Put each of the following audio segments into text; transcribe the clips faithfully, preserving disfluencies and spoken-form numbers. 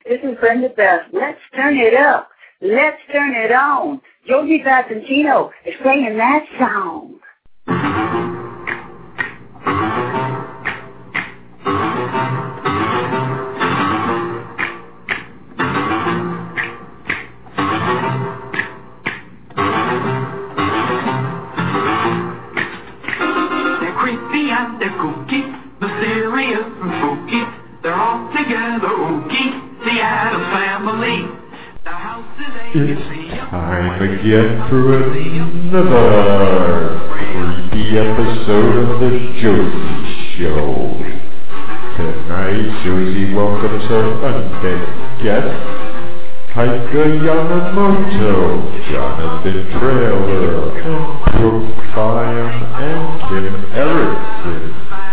This is Brenda Beth. Let's turn it up. Let's turn it on. Josie Valentino is playing that song. They're creepy and they're kooky, mysterious and spooky. They're all together ooky. The Addams Family. The house is It's time again for another creepy episode of the Josie Show. Tonight, Josie welcomes her undead guests, Taika Yamamoto, Jonathan Traylor, and Brooke Byam, and Kim Erickson.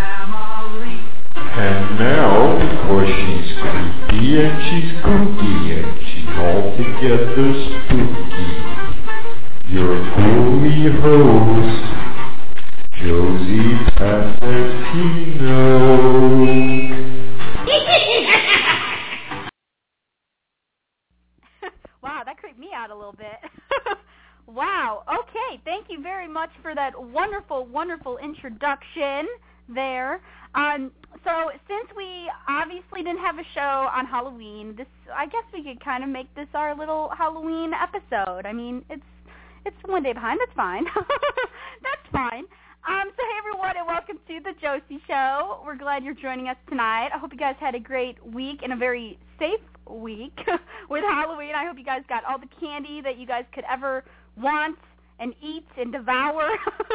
And now, because she's creepy and she's kooky and she's altogether spooky, your ghouly host, Josie Valentino. Wow, that creeped me out a little bit. Wow, okay, thank you very much for that wonderful, wonderful introduction there. Um, so since we obviously didn't have a show on Halloween, this I guess we could kind of make this our little Halloween episode. I mean, it's it's one day behind. That's fine. That's fine. Um, so hey everyone, and welcome to the Josie Show. We're glad you're joining us tonight. I hope you guys had a great week and a very safe week with Halloween. I hope you guys got all the candy that you guys could ever want and eat and devour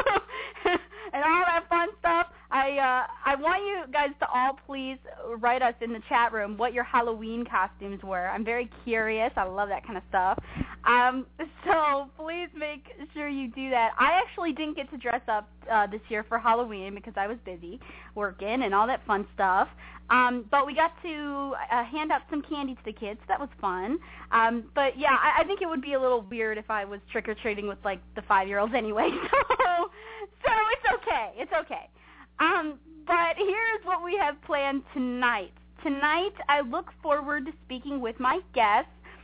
and all that fun stuff. I uh, I want you guys to all please write us in the chat room what your Halloween costumes were. I'm very curious. I love that kind of stuff. Um, so please make sure you do that. I actually didn't get to dress up uh, this year for Halloween because I was busy working and all that fun stuff. Um, but we got to uh, hand out some candy to the kids. So that was fun. Um, but yeah, I, I think it would be a little weird if I was trick-or-treating with like the five-year-olds anyway. So, so it's okay. It's okay. Um, but here's what we have planned tonight. Tonight, I look forward to speaking with my guests.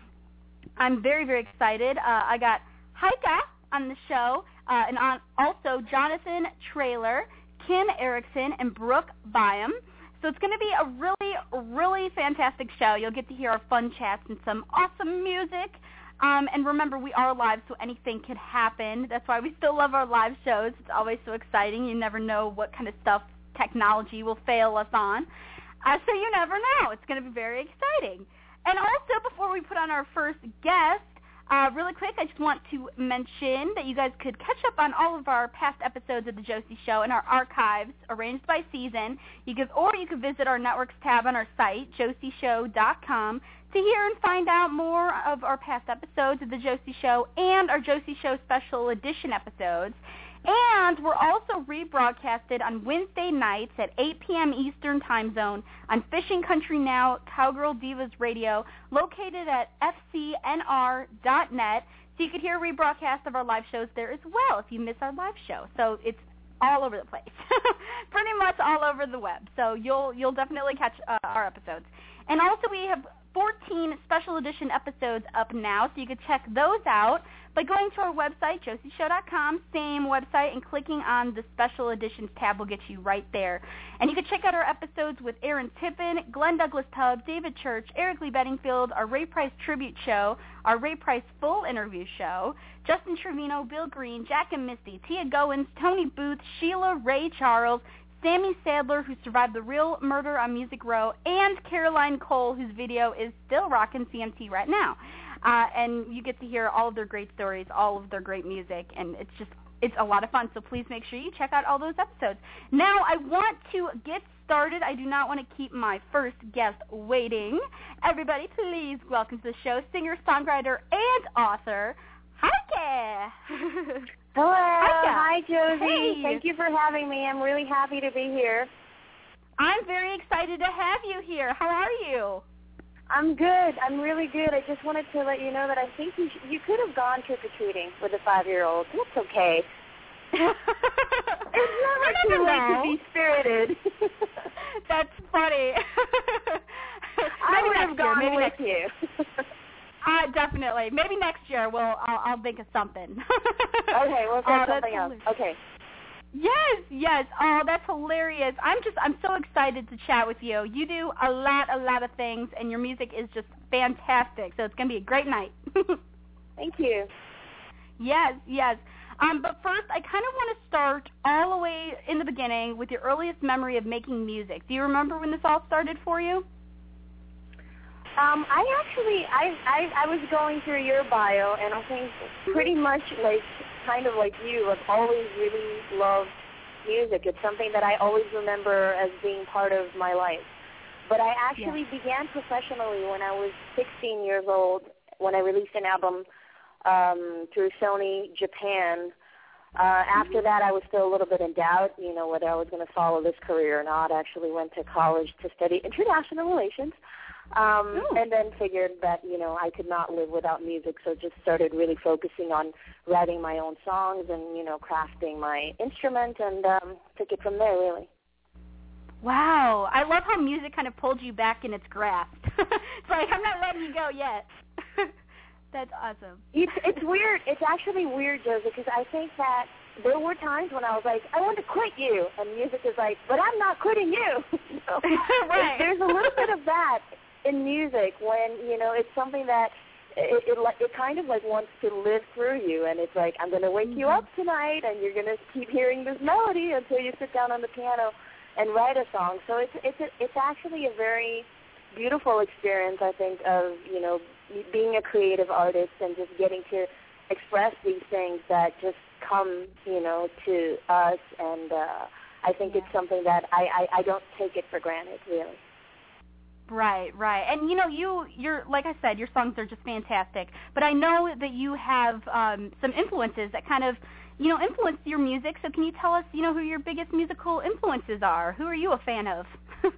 I'm very, very excited. Uh, I got Heike on the show, uh, and on also Jonathan Traylor, Kim Erickson, and Brooke Byam. So it's going to be a really, really fantastic show. You'll get to hear our fun chats and some awesome music. Um, and remember, we are live, so anything could happen. That's why we still love our live shows. It's always so exciting. You never know what kind of stuff technology will fail us on. Uh, so you never know. It's going to be very exciting. And also, before we put on our first guest, uh, really quick, I just want to mention that you guys could catch up on all of our past episodes of The Josie Show in our archives, arranged by season. You could, or you could visit our networks tab on our site, josie show dot com, to hear and find out more of our past episodes of The Josie Show and our Josie Show Special Edition episodes. And we're also rebroadcasted on Wednesday nights at eight p.m. Eastern Time Zone on Fishing Country Now, Cowgirl Divas Radio, located at f c n r dot net. So you could hear a rebroadcast of our live shows there as well if you miss our live show. So it's all over the place, pretty much all over the web. So you'll you'll definitely catch uh, our episodes. And also we have fourteen special edition episodes up now, so you can check those out by going to our website, josie show dot com, same website, and clicking on the Special Editions tab will get you right there. And you can check out our episodes with Aaron Tippin, Glenn Douglas Tubb, David Church, Eric Lee Bedingfield, our Ray Price Tribute Show, our Ray Price Full Interview Show, Justin Trevino, Bill Green, Jack and Misty, Tia Goins, Tony Booth, Sheila Ray Charles, Sammy Sadler, who survived the real murder on Music Row, and Caroline Cole, whose video is still rocking C M T right now. Uh, and you get to hear all of their great stories, all of their great music, and it's just, it's a lot of fun. So please make sure you check out all those episodes. Now, I want to get started. I do not want to keep my first guest waiting. Everybody, please welcome to the show singer, songwriter, and author, Heike. Hello. Heike. Hi, Josie. Hey. Thank you for having me. I'm really happy to be here. I'm very excited to have you here. How are you? I'm good. I'm really good. I just wanted to let you know that I think you, sh- you could have gone trick-or-treating with a five-year-old. That's okay. It's never too late to be spirited. That's funny. maybe would next have gone year. Maybe with next you. Uh, definitely. Maybe next year we'll I'll, I'll think of something. Okay, we'll oh, say something else. Hilarious. Okay. Yes, yes. Oh, that's hilarious. I'm just I'm so excited to chat with you. You do a lot, a lot of things, and your music is just fantastic. So it's gonna be a great night. Thank you. Yes, yes. Um, but first, I kind of want to start all the way in the beginning with your earliest memory of making music. Do you remember when this all started for you? Um, I actually, I, I, I was going through your bio, and I think pretty much like, kind of like you, I've always really loved music. It's something that I always remember as being part of my life. But I actually yeah. began professionally when I was sixteen years old, when I released an album um, through Sony Japan. Uh, after that, I was still a little bit in doubt, you know, whether I was going to follow this career or not. I actually went to college to study international relations. Um, and then figured that, you know, I could not live without music, so just started really focusing on writing my own songs and, you know, crafting my instrument, and um, took it from there, really. Wow. I love how music kind of pulled you back in its grasp. It's like, I'm not letting you go yet. That's awesome. It's, it's weird. It's actually weird, Josie, because I think that there were times when I was like, I want to quit you, and music is like, but I'm not quitting you. So right. There's a little bit of that in music when, you know, it's something that it, it it kind of like wants to live through you, and it's like, I'm going to wake mm-hmm. you up tonight, and you're going to keep hearing this melody until you sit down on the piano and write a song. So it's it's a, it's actually a very beautiful experience, I think, of, you know, being a creative artist and just getting to express these things that just come, you know, to us, and uh, I think yeah. it's something that I, I, I don't take it for granted, really. Right, right. And, you know, you, you're, like I said, your songs are just fantastic. But I know that you have um, some influences that kind of, you know, influence your music. So can you tell us, you know, who your biggest musical influences are? Who are you a fan of?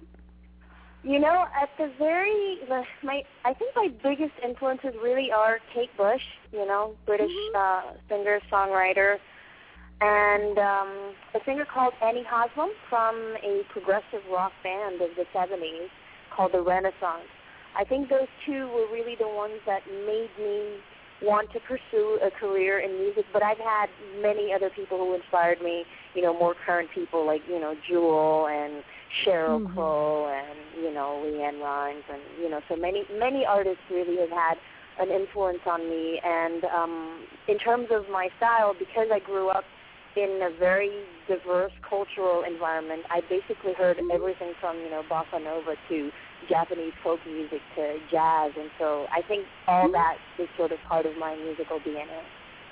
You know, at the very, my, I think my biggest influences really are Kate Bush, you know, British mm-hmm. uh, singer, songwriter, and um, a singer called Annie Haslam from a progressive rock band of the seventies called the Renaissance. I think those two were really the ones that made me want to pursue a career in music, but I've had many other people who inspired me, you know, more current people like, you know, Jewel and Sheryl mm-hmm. Crow and, you know, Leanne Rimes, and, you know, so many, many artists really have had an influence on me. And um, in terms of my style, because I grew up in a very diverse cultural environment, I basically heard everything from, you know, bossa nova to Japanese folk music to jazz, and so I think all that is sort of part of my musical D N A.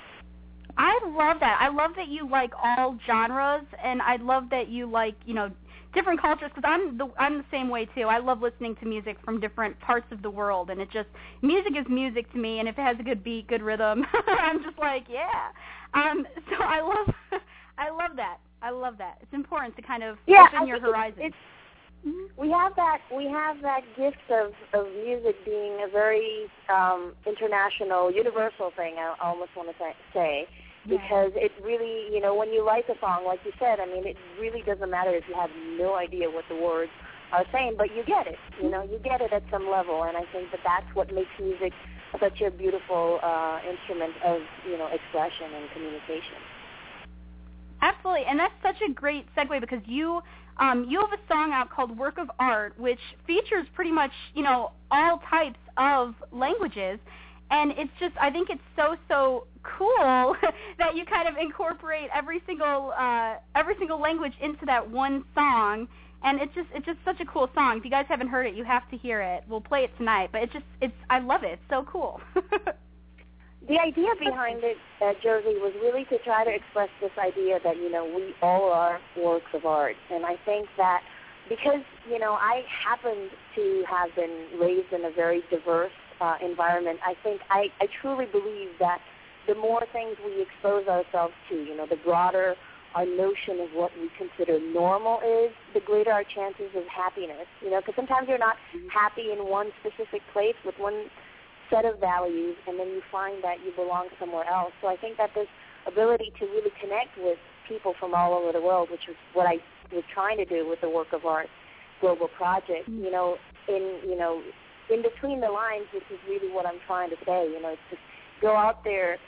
I love that. I love that you like all genres, and I love that you like, you know, different cultures, because I'm the I'm the same way too. I love listening to music from different parts of the world, and it just, music is music to me, and if it has a good beat, good rhythm, I'm just like, yeah. Um, so I love I love that. I love that. It's important to kind of yeah, open I your think horizon. It's, it's, we have that we have that gift of, of music being a very um, international, universal thing. I almost want to say. Because it really, you know, when you like a song, like you said, I mean, it really doesn't matter if you have no idea what the words are saying, but you get it, you know, you get it at some level, and I think that that's what makes music such a beautiful uh, instrument of, you know, expression and communication. Absolutely, and that's such a great segue, because you um, you have a song out called Work of Art, which features pretty much, you know, all types of languages. And it's just, I think it's so, so cool that you kind of incorporate every single uh, every single language into that one song. And it's just it's just such a cool song. If you guys haven't heard it, you have to hear it. We'll play it tonight. But it's just, it's I love it. It's so cool. The idea behind it, uh, Josie, was really to try to express this idea that, you know, we all are works of art. And I think that because, you know, I happen to have been raised in a very diverse Uh, environment, I think I, I truly believe that the more things we expose ourselves to, you know, the broader our notion of what we consider normal is, the greater our chances of happiness, you know, because sometimes you're not happy in one specific place with one set of values, and then you find that you belong somewhere else. So I think that this ability to really connect with people from all over the world, which is what I was trying to do with the Work of Art Global Project, you know, in, you know, in between the lines, this is really what I'm trying to say. You know, it's just go out there,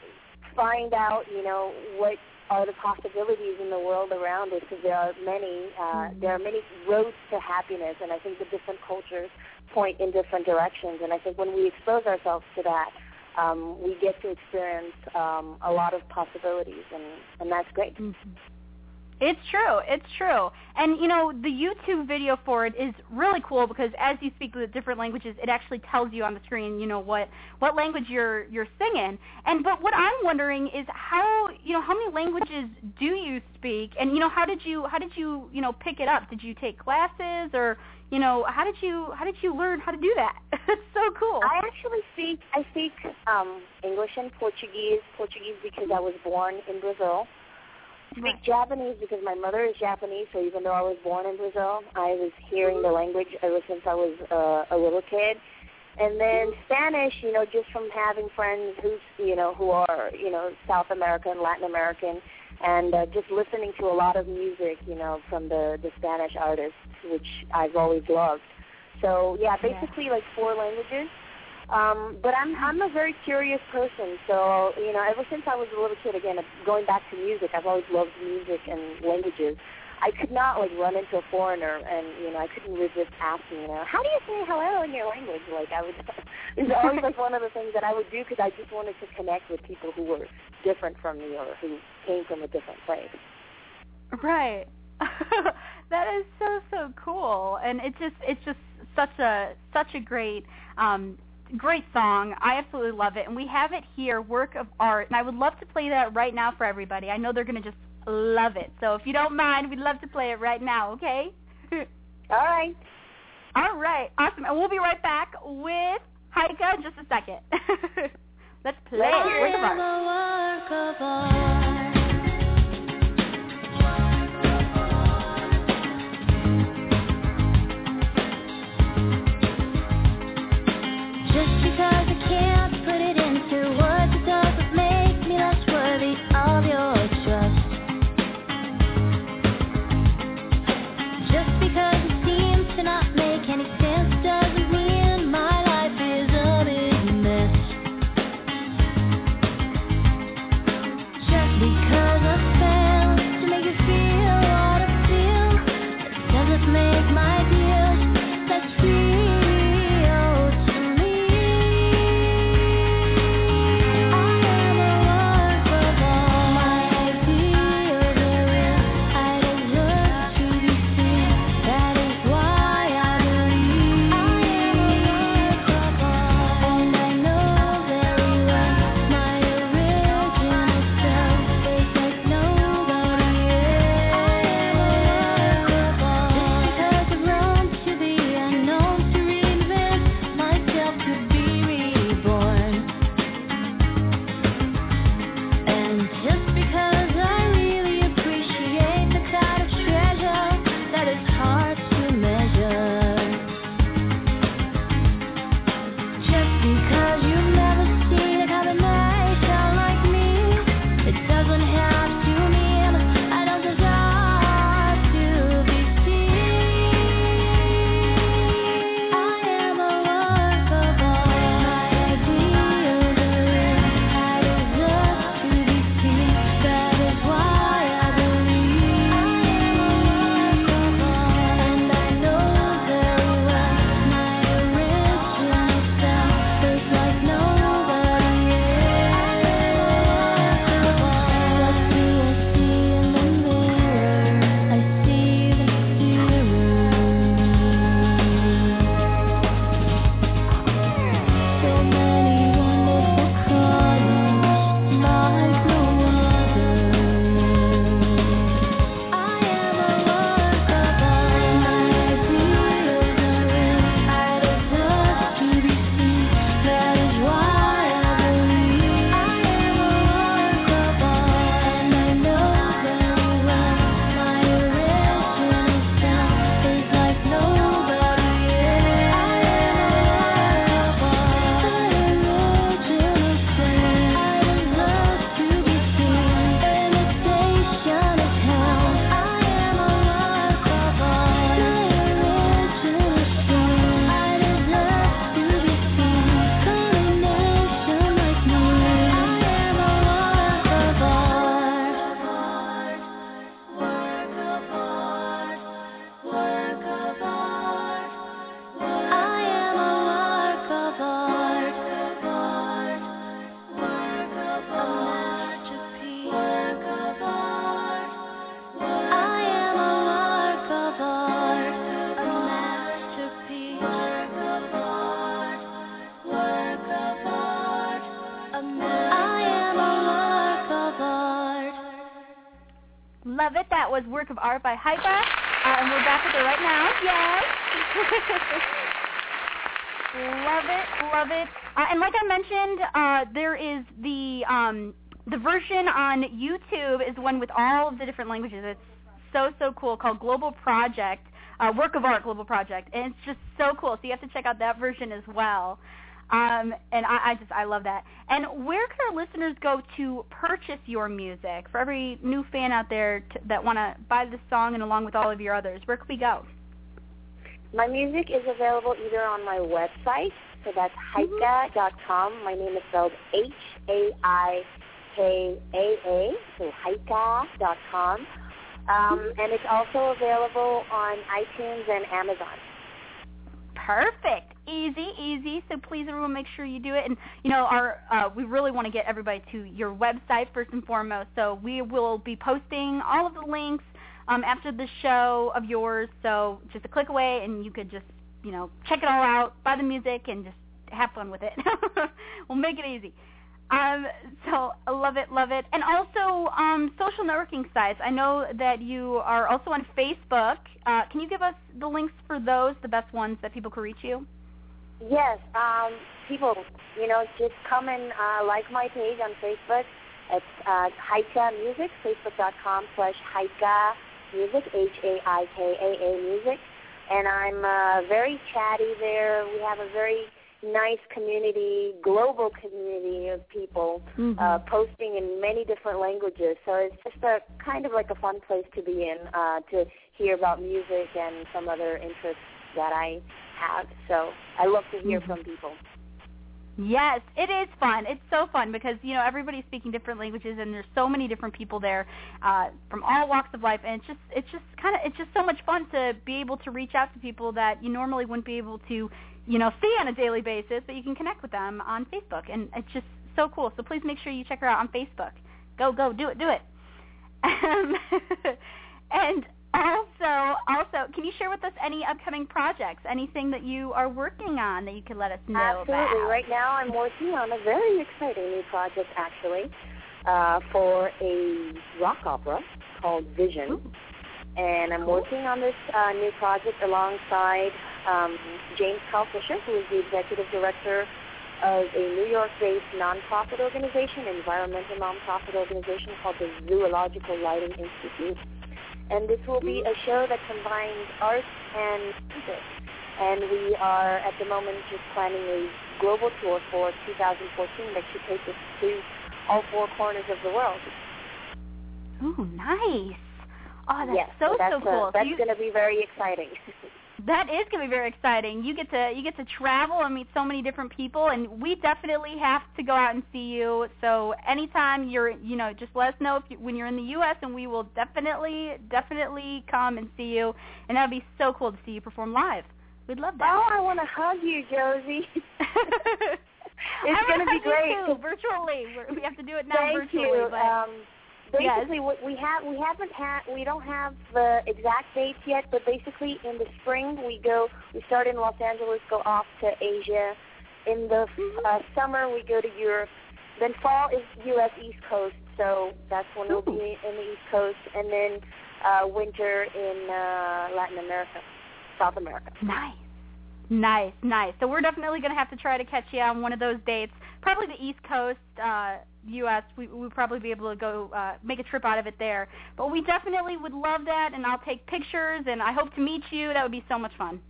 find out, you know, what are the possibilities in the world around us, because there are many, uh, mm-hmm. there are many roads to happiness, and I think the different cultures point in different directions, and I think when we expose ourselves to that, um, we get to experience um, a lot of possibilities, and, and that's great. Mm-hmm. It's true. It's true. And, you know, the YouTube video for it is really cool because as you speak the different languages, it actually tells you on the screen, you know, what, what language you're you're singing. And but what I'm wondering is how, you know, how many languages do you speak? And, you know, how did you how did you, you know, pick it up? Did you take classes or, you know, how did you how did you learn how to do that? It's so cool. I actually speak I speak um, English and Portuguese. Portuguese because I was born in Brazil. I speak right. Japanese because my mother is Japanese, so even though I was born in Brazil, I was hearing the language ever since I was uh, a little kid. And then Spanish, you know, just from having friends who's, you know, who are, you know, South American, Latin American, and uh, just listening to a lot of music, you know, from the, the Spanish artists, which I've always loved. So, yeah, basically yeah. like four languages. Um, but I'm I'm a very curious person, so, you know, ever since I was a little kid, again, going back to music, I've always loved music and languages. I could not, like, run into a foreigner and, you know, I couldn't resist asking, you know, how do you say hello in your language? Like, I would, it was always, like, one of the things that I would do because I just wanted to connect with people who were different from me or who came from a different place. Right. That is so, so cool. And it's just, it's just such a, such a great, um, great song. I absolutely love it. And we have it here, Work of Art. And I would love to play that right now for everybody. I know they're going to just love it. So if you don't mind, we'd love to play it right now, okay? All right. All right. Awesome. And we'll be right back with Heike in just a second. Let's play it. Work of Art. Work of Art. Just because I can't put it into words, it doesn't make me less worthy of your trust. Just because it seems to not make any sense doesn't mean my life is a big mess. Just because love it. That was Work of Art by Haika, uh, and we're back with her right now. Yes. Love it, love it. Uh, and like I mentioned, uh, there is the um, the version on YouTube is one with all of the different languages. It's so, so cool, called Global Project, uh, Work of Art Global Project, and it's just so cool. So you have to check out that version as well. Um, and I, I just, I love that. And where can our listeners go to purchase your music? For every new fan out there t- that want to buy this song and along with all of your others, where can we go? My music is available either on my website, so that's haika dot com. My name is spelled H A I K A A, so haika dot com. Um, and it's also available on iTunes and Amazon. Perfect. Easy, easy. So please, everyone, make sure you do it. And, you know, our uh, we really want to get everybody to your website first and foremost. So we will be posting all of the links um, after the show of yours. So just a click away, and you could just, you know, check it all out, buy the music, and just have fun with it. We'll make it easy. Um, so I love it, love it. And also um, social networking sites. I know that you are also on Facebook. Uh, can you give us the links for those, the best ones that people can reach you? Yes. Um, people, you know, just come and uh, like my page on Facebook. It's uh, Haika Music, facebook.com slash Haika Music, H A I K A A Music. And I'm uh, very chatty there. We have a very nice community, global community of people mm-hmm. uh, posting in many different languages. So it's just a kind of like a fun place to be in, uh, to hear about music and some other interests that I have. So I love to hear mm-hmm. from people. Yes, it is fun. It's so fun because, you know, everybody's speaking different languages and there's so many different people there uh, from all walks of life, and it's just it's just kind of it's just so much fun to be able to reach out to people that you normally wouldn't be able to, you know, see on a daily basis, but you can connect with them on Facebook, and it's just so cool. So please make sure you check her out on Facebook. Go, go, do it, do it. Um, and Also, also, can you share with us any upcoming projects, anything that you are working on that you can let us know Absolutely. about? Absolutely. Right now I'm working on a very exciting new project, actually, uh, for a rock opera called Vision. Ooh. And I'm Cool. working on this uh, new project alongside um, James Carl Fisher, who is the executive director of a New York-based nonprofit organization, environmental nonprofit organization called the Zoological Lighting Institute. And this will be a show that combines art and music. And we are, at the moment, just planning a global tour for two thousand fourteen that should take us to all four corners of the world. Ooh, nice. Oh, that's yes, so, so, that's, so cool. Uh, that's so you, going to be very exciting. That is going to be very exciting. You get to you get to travel and meet so many different people, and we definitely have to go out and see you. So anytime you're, you know, just let us know if you, when you're in the U S, and we will definitely, definitely come and see you. And that would be so cool to see you perform live. We'd love that. Oh, I want to hug you, Josie. It's going to be great. Too, virtually, We're, we have to do it now Thank virtually. you. But um, Basically, yes. what we have, we haven't had, we don't have the exact dates yet. But basically, in the spring, we go, we start in Los Angeles, go off to Asia. In the uh, summer, we go to Europe. Then fall is U S East Coast, so that's when Ooh. we'll be in the East Coast. And then uh, winter in uh, Latin America, South America. Nice. Nice, nice. So we're definitely going to have to try to catch you on one of those dates. Probably the East Coast, uh, U S We we'll probably be able to go uh, make a trip out of it there. But we definitely would love that, and I'll take pictures, and I hope to meet you. That would be so much fun.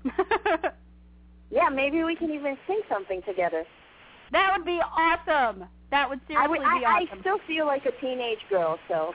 Yeah, maybe we can even sing something together. That would be awesome. That would seriously I, would, be I, awesome. I still feel like a teenage girl, so.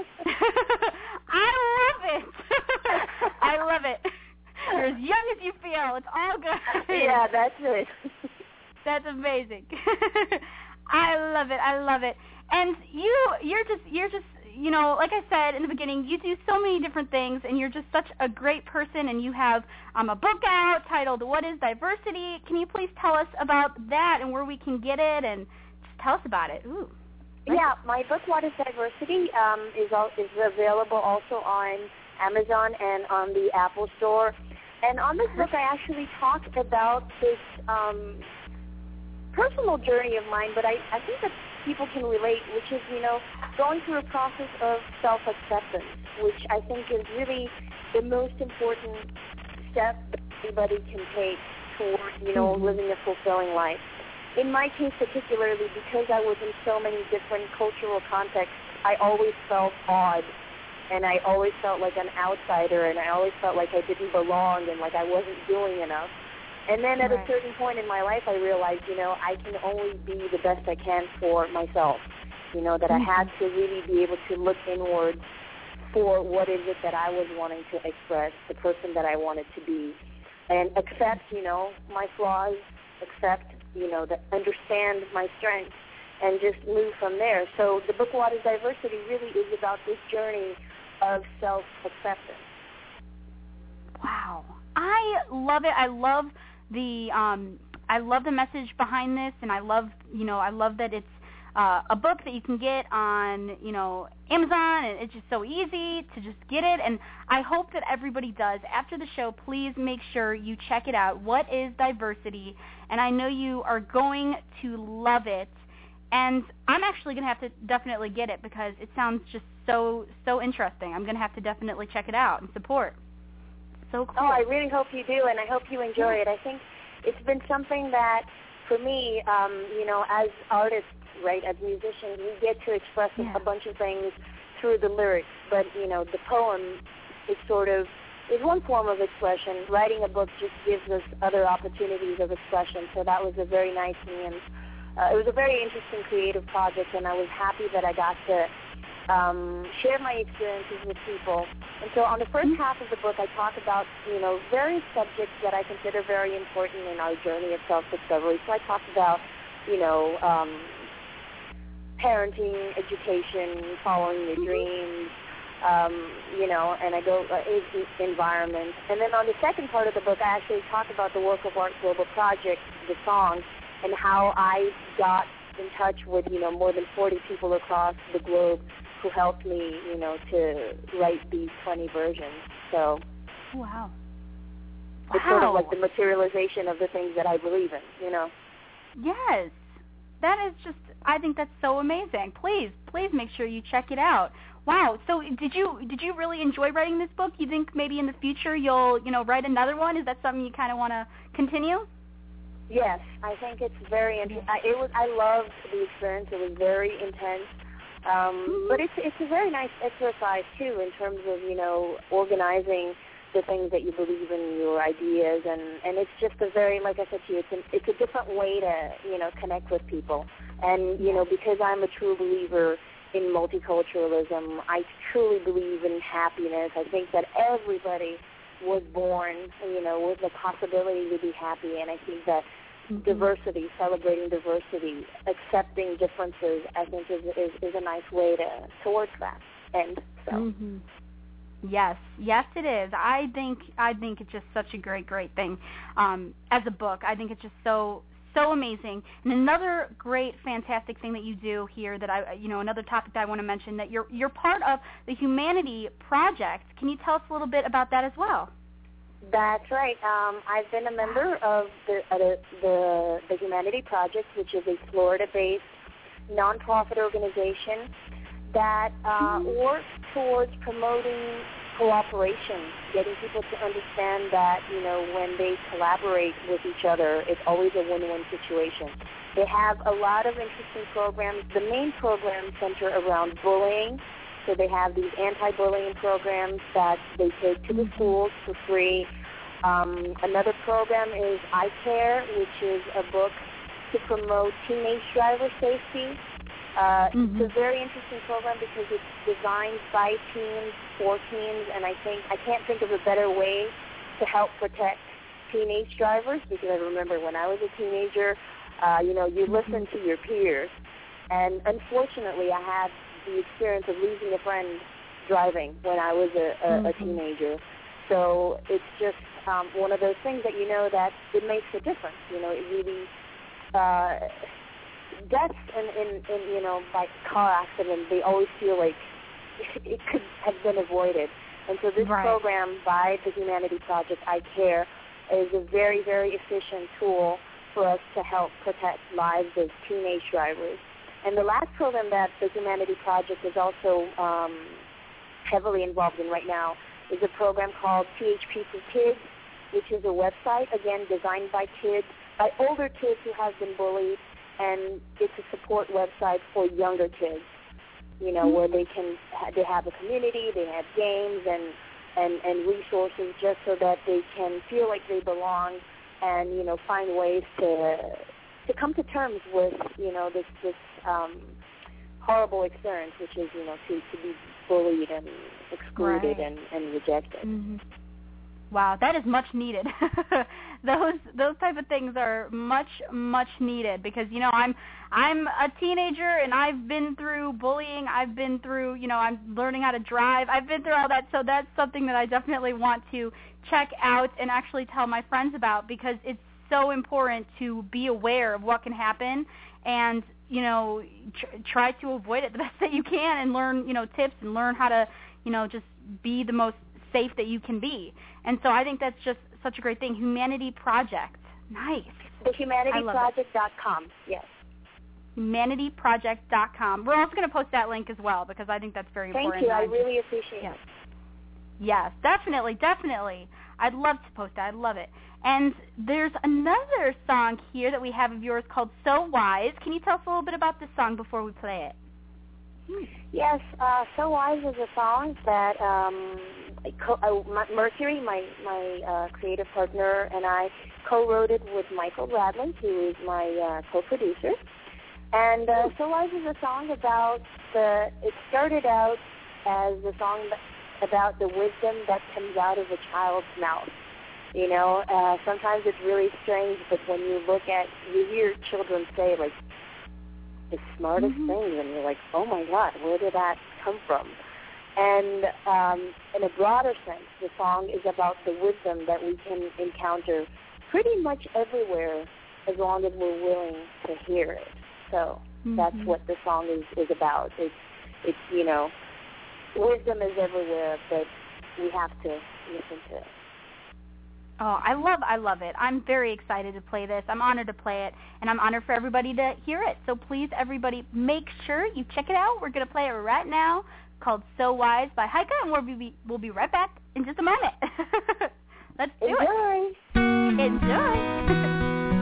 I love it. I love it. You're as young as you feel. It's all good. Yeah, that's it. That's amazing. I love it. I love it. And you, you're just, you're just, you know, like I said in the beginning, you do so many different things, and you're just such a great person. And you have um, a book out titled "What Is Diversity?" Can you please tell us about that and where we can get it, and just tell us about it? Ooh. Yeah, my book "What Is Diversity" um, is al- is available also on Amazon and on the Apple Store. And on this book, I actually talked about this um, personal journey of mine, but I, I think that people can relate, which is, you know, going through a process of self-acceptance, which I think is really the most important step that anybody can take toward, you know, mm-hmm. living a fulfilling life. In my case particularly, because I was in so many different cultural contexts, I always felt odd, and I always felt like an outsider, and I always felt like I didn't belong and like I wasn't doing enough. And then at right. a certain point in my life, I realized, you know, I can only be the best I can for myself, you know, that mm-hmm. I had to really be able to look inward for what is it that I was wanting to express, the person that I wanted to be, and accept, you know, my flaws, accept, you know, that understand my strengths, and just move from there. So the book What is Diversity really is about this journey of self-acceptance. Wow. I love it. I love the um, I love the message behind this, and I love, you know, I love that it's uh, a book that you can get on, you know, Amazon, and it's just so easy to just get it. And I hope that everybody does. After the show, please make sure you check it out. What is Diversity? And I know you are going to love it. And I'm actually going to have to definitely get it because it sounds just so, so interesting. I'm going to have to definitely check it out and support. So cool. Oh, I really hope you do, and I hope you enjoy it. I think it's been something that, for me, um, you know, as artists, right, as musicians, we get to express yeah. a bunch of things through the lyrics. But, you know, the poem is sort of, is one form of expression. Writing a book just gives us other opportunities of expression. So that was a very nice thing, and uh, it was a very interesting creative project, and I was happy that I got to um, share my experiences with people. And so on the first mm-hmm. half of the book, I talk about, you know, various subjects that I consider very important in our journey of self-discovery. So I talk about, you know, um, parenting, education, following your dreams, um, you know, and I go uh, environment. And then on the second part of the book, I actually talk about the Work of Art Global Project, the song, and how I got in touch with, you know, more than forty people across the globe who helped me, you know, to write these twenty versions. So wow. It's wow. sort of like the materialization of the things that I believe in, you know. Yes. That is just, I think that's so amazing. Please, please make sure you check it out. Wow. So did you did you really enjoy writing this book? You think maybe in the future you'll, you know, write another one? Is that something you kind of want to continue? Yes, I think it's very interesting. It was. I loved the experience. It was very intense, um, mm-hmm. but it's it's a very nice exercise too in terms of, you know, organizing the things that you believe in, your ideas, and, and it's just a very, like I said to you, it's, an, it's a different way to, you know, connect with people. And, you know, because I'm a true believer in multiculturalism, I truly believe in happiness. I think that everybody was born, you know, with the possibility to be happy, and I think that mm-hmm. diversity, celebrating diversity, accepting differences, I think is is, is a nice way to towards that end. So. Mm-hmm. Yes, yes, it is. I think I think it's just such a great, great thing um, as a book. I think it's just so so amazing. And another great, fantastic thing that you do here that I, you know, another topic that I want to mention, that you're you're part of the Humanity Project. Can you tell us a little bit about that as well? That's right. Um, I've been a member of the, uh, the the the Humanity Project, which is a Florida-based nonprofit organization that uh, mm-hmm. works towards promoting cooperation, getting people to understand that, you know, when they collaborate with each other, it's always a win-win situation. They have a lot of interesting programs. The main programs center around bullying. So they have these anti-bullying programs that they take to the schools for free. Um, another program is I Care, which is a book to promote teenage driver safety. Uh, mm-hmm. It's a very interesting program because it's designed by teens, for teens, and I think I can't think of a better way to help protect teenage drivers, because I remember when I was a teenager, uh, you know, you mm-hmm. listen to your peers, and unfortunately I had the experience of losing a friend driving when I was a, a, mm-hmm. a teenager. So it's just um, one of those things that you know that it makes a difference. You know, it really uh, deaths in, in, in you know by car accident, they always feel like it could have been avoided. And so this right. program by the Humanity Project, I Care, is a very, very efficient tool for us to help protect lives of teenage drivers. and the last program that the Humanity Project is also um, heavily involved in right now is a program called P H P for Kids, which is a website, again, designed by kids, by older kids who have been bullied, and it's a support website for younger kids, you know, where they can, they have a community, they have games and, and, and resources just so that they can feel like they belong and, you know, find ways to to come to terms with, you know, this, this um, horrible experience, which is, you know, to, to be bullied and excluded right. and, and rejected. Mm-hmm. Wow, that is much needed. those those type of things are much much needed because you know I'm I'm a teenager and I've been through bullying. I've been through you know I'm learning how to drive. I've been through all that, so that's something that I definitely want to check out and actually tell my friends about because it's so important to be aware of what can happen and you know tr- try to avoid it the best that you can and learn you know tips and learn how to you know just be the most safe that you can be. And so I think that's just such a great thing. Humanity Project. Nice. The humanity project dot com, yes. humanity project dot com. We're also going to post that link as well because I think that's very Thank important. Thank you. I really appreciate yes. it. Yes, definitely, definitely. I'd love to post that. I'd love it. And there's another song here that we have of yours called So Wise. Can you tell us a little bit about this song before we play it? Yes, uh, So Wise is a song that um, co- uh, Mercury, my, my uh, creative partner, and I co-wrote it with Michael Bradley, who is my uh, co-producer. And uh, So Wise is a song about the, it started out as a song about the wisdom that comes out of a child's mouth. You know, uh, sometimes it's really strange, but when you look at, you hear children say, like, the smartest mm-hmm. things, and you're like, oh my God, where did that come from? And um, in a broader sense, the song is about the wisdom that we can encounter pretty much everywhere as long as we're willing to hear it. So mm-hmm. that's what the song is, is about. It's, it's, you know, wisdom is everywhere, but we have to listen to it. Oh, I love I love it. I'm very excited to play this. I'm honored to play it, and I'm honored for everybody to hear it. So please, everybody, make sure you check it out. We're going to play it right now, called So Wise by Heike, and we'll be, we'll be right back in just a moment. Let's do Enjoy. it. Enjoy.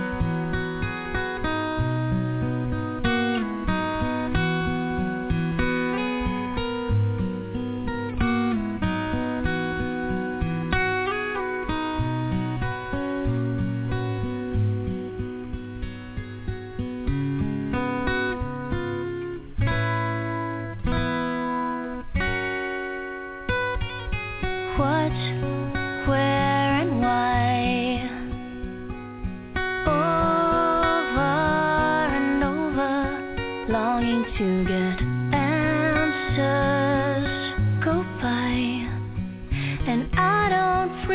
To get answers go by, and I don't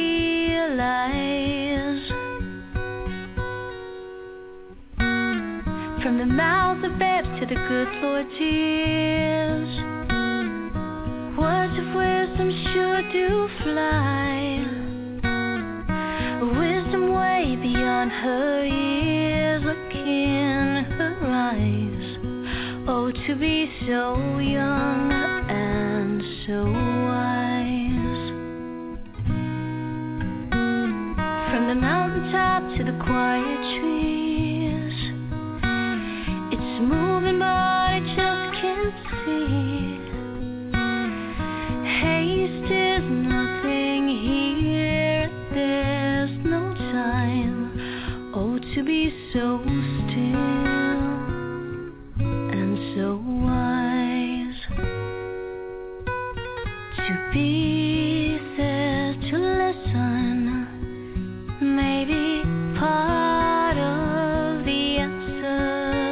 realize from the mouth of babes to the good Lord tears, words of wisdom sure do fly, wisdom way beyond her years, look in her eyes. Oh, to be so young and so wise. From the mountaintop to the quiet trees, it's moving but I just can't see. Haste is nothing here, there's no time. Oh, to be so still. So wise to be there to listen, maybe part of the answer.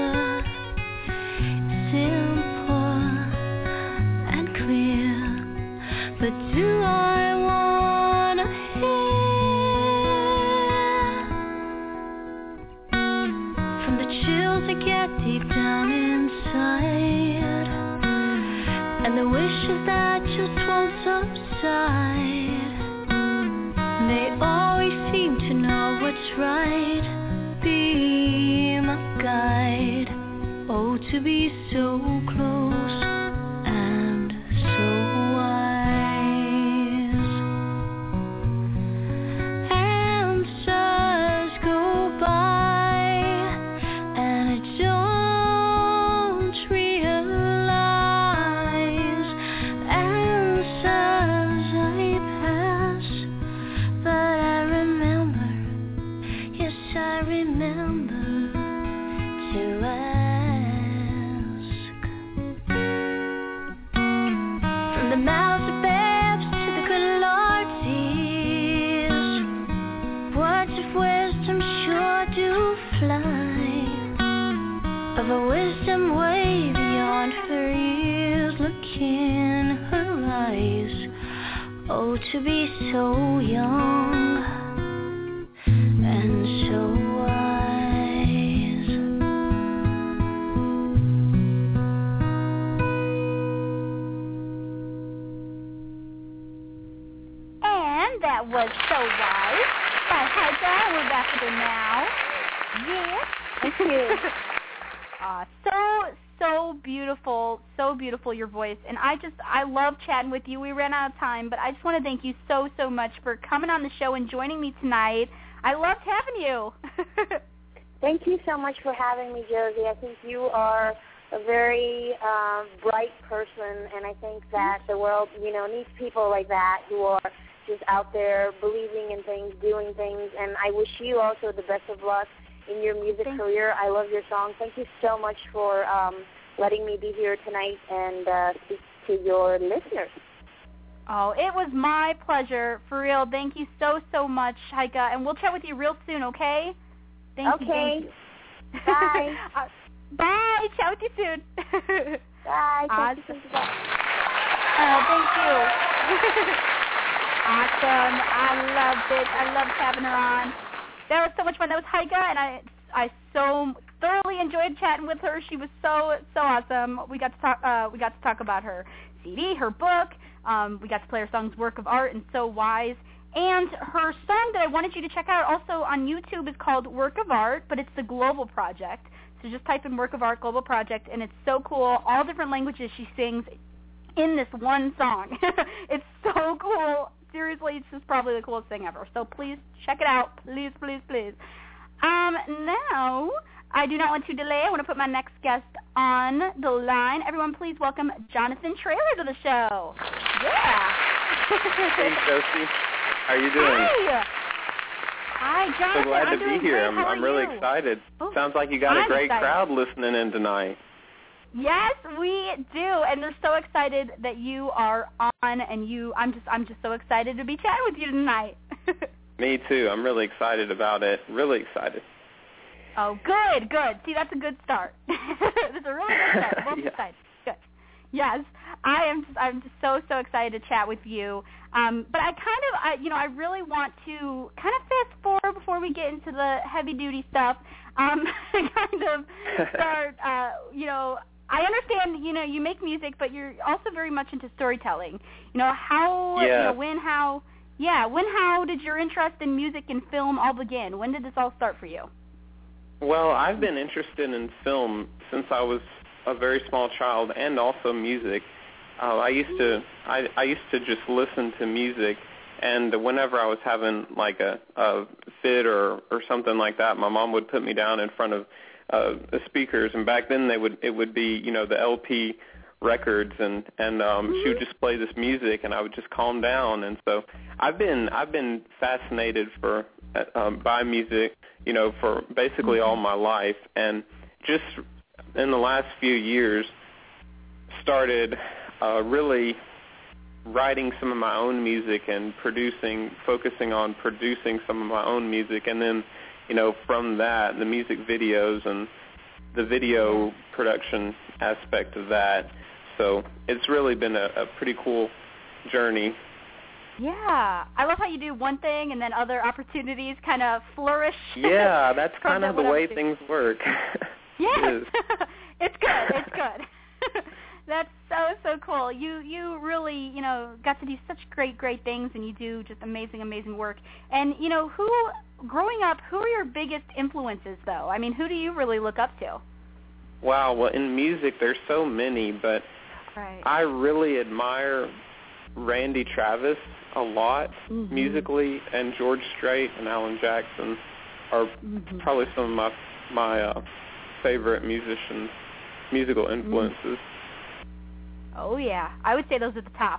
Simple and clear, but do I wanna hear from the chills I get deep down inside, and the wishes that just won't subside? They always seem to know what's right. Be my guide. Oh, to to be so close and so wise. Answers go by and I don't realize. Answers I pass, but I remember, yes I remember to ask. From the mouths of babes to the good Lord's ears, words of wisdom sure do fly, of a wisdom way beyond her years. Look in her eyes, oh to be so young and so wise. And that was So Wise by Heather. We're back with her now. Yeah. Thank you. Uh, so, so beautiful, so beautiful, your voice. And I just, I love chatting with you. We ran out of time, but I just want to thank you so, so much for coming on the show and joining me tonight. I loved having you. Thank you so much for having me, Josie. I think you are a very uh, bright person, and I think that the world, you know, needs people like that who are just out there believing in things, doing things, and I wish you also the best of luck in your music Thank career. I love your song. Thank you so much for um, letting me be here tonight and uh, speak to your listeners. Oh, it was my pleasure. For real, thank you so, so much, Heike. And we'll chat with you real soon, okay? Thank you. Okay. Thank you. Bye. uh, bye. Chat with you soon. Bye. Awesome. Thank you. Bye. Oh, thank you. Awesome. I loved it. I loved having her on. That was so much fun. That was Heike, and I I so thoroughly enjoyed chatting with her. She was so so awesome. We got to talk. Uh, we got to talk about her C D, her book. Um, we got to play her songs, Work of Art, and So Wise. And her song that I wanted you to check out also on YouTube is called Work of Art, but it's the Global Project. So just type in Work of Art Global Project, and it's so cool. All different languages she sings in this one song. It's so cool. Seriously, it's just probably the coolest thing ever. So please check it out. Please, please, please. Um, now, I do not want to delay. I want to put my next guest on the line. Everyone, please welcome Jonathan Traylor to the show. Yeah. Hey, Josie. How you doing? Hi. Hi, Jonathan. So glad I'm to doing be here. great. I'm, How I'm are really you? excited. Oh, Sounds like you got I'm a great excited. crowd listening in tonight. Yes, we do, and they're so excited that you are on, and you. I'm just, I'm just so excited to be chatting with you tonight. Me too. I'm really excited about it. Really excited. Oh, good, good. See, that's a good start. That's a really good start. Both Yeah. excited. Good. Yes, I am. Just, I'm just so, so excited to chat with you. Um, but I kind of, I, you know, I really want to kind of fast forward before we get into the heavy duty stuff. Um, kind of start, uh, you know. I understand, you know, you make music, but you're also very much into storytelling. You know, how, Yeah. you know, when, how, yeah, when, how did your interest in music and film all begin? When did this all start for you? Well, I've been interested in film since I was a very small child, and also music. Uh, I used to, I, I used to just listen to music, and whenever I was having like a, a fit or or something like that, my mom would put me down in front of Uh, the speakers, and back then they would it would be you know the L P records, and and um, she would just play this music, and I would just calm down. And so I've been I've been fascinated for um, by music, you know, for basically all my life, and just in the last few years started uh, really writing some of my own music and producing, focusing on producing some of my own music, and then, you know, from that, the music videos and the video production aspect of that. So it's really been a, a pretty cool journey. Yeah. I love how you do one thing and then other opportunities kind of flourish. Yeah, that's from kind of that the one way opportunity. things work. Yes. It is. It's good. It's good. That's so, so cool. You you really, you know, got to do such great, great things, and you do just amazing, amazing work. And, you know, who, growing up, who are your biggest influences, though? I mean, who do you really look up to? Wow, well, in music, there's so many, but right. I really admire Randy Travis a lot mm-hmm. musically, and George Strait and Alan Jackson are mm-hmm. probably some of my my uh, favorite musicians, musical influences. Mm-hmm. Oh yeah, I would say those are the top.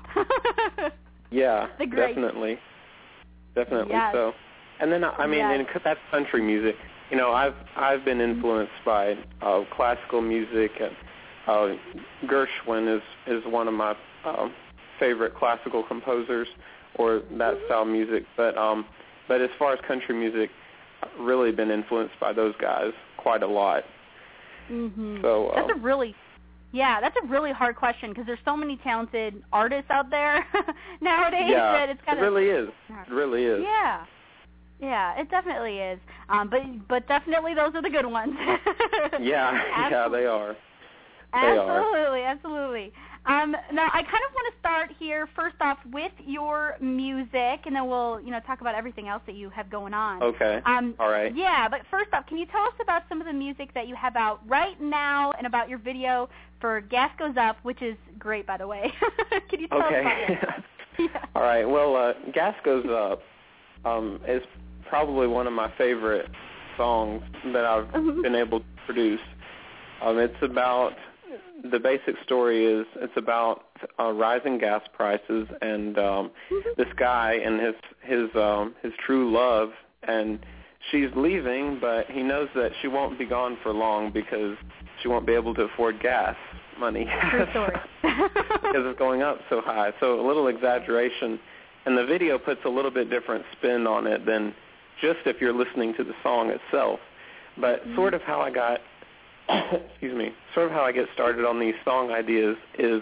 yeah, the great. definitely, definitely yes. so. And then I mean, yes. and that's country music. You know, I've I've been influenced by uh, classical music, and uh, Gershwin is is one of my uh, favorite classical composers, or that style of music. But um, but as far as country music, I've really been influenced by those guys quite a lot. Mm-hmm. So uh, that's a really, yeah, that's a really hard question because there's so many talented artists out there nowadays yeah, that it's kind it of really is. It really is. Yeah. Yeah, it definitely is. Um, but but definitely those are the good ones. yeah, yeah, they are. They absolutely, are. absolutely. Um, now I kind of want to start here first off with your music, and then we'll you know talk about everything else that you have going on. Okay. Um, All right. Yeah, but first off, can you tell us about some of the music that you have out right now, and about your video for Gas Goes Up, which is great, by the way. Can you tell okay. us about it? yeah. All right. Well, uh, Gas Goes Up um, is probably one of my favorite songs that I've mm-hmm. been able to produce. Um, it's about, the basic story is it's about uh, rising gas prices and um, mm-hmm. this guy and his his um, his true love, and she's leaving, but he knows that she won't be gone for long because she won't be able to afford gas money. True story. Because it's going up so high. So a little exaggeration, and the video puts a little bit different spin on it than just if you're listening to the song itself. But mm-hmm. sort of how I got, excuse me, sort of how I get started on these song ideas is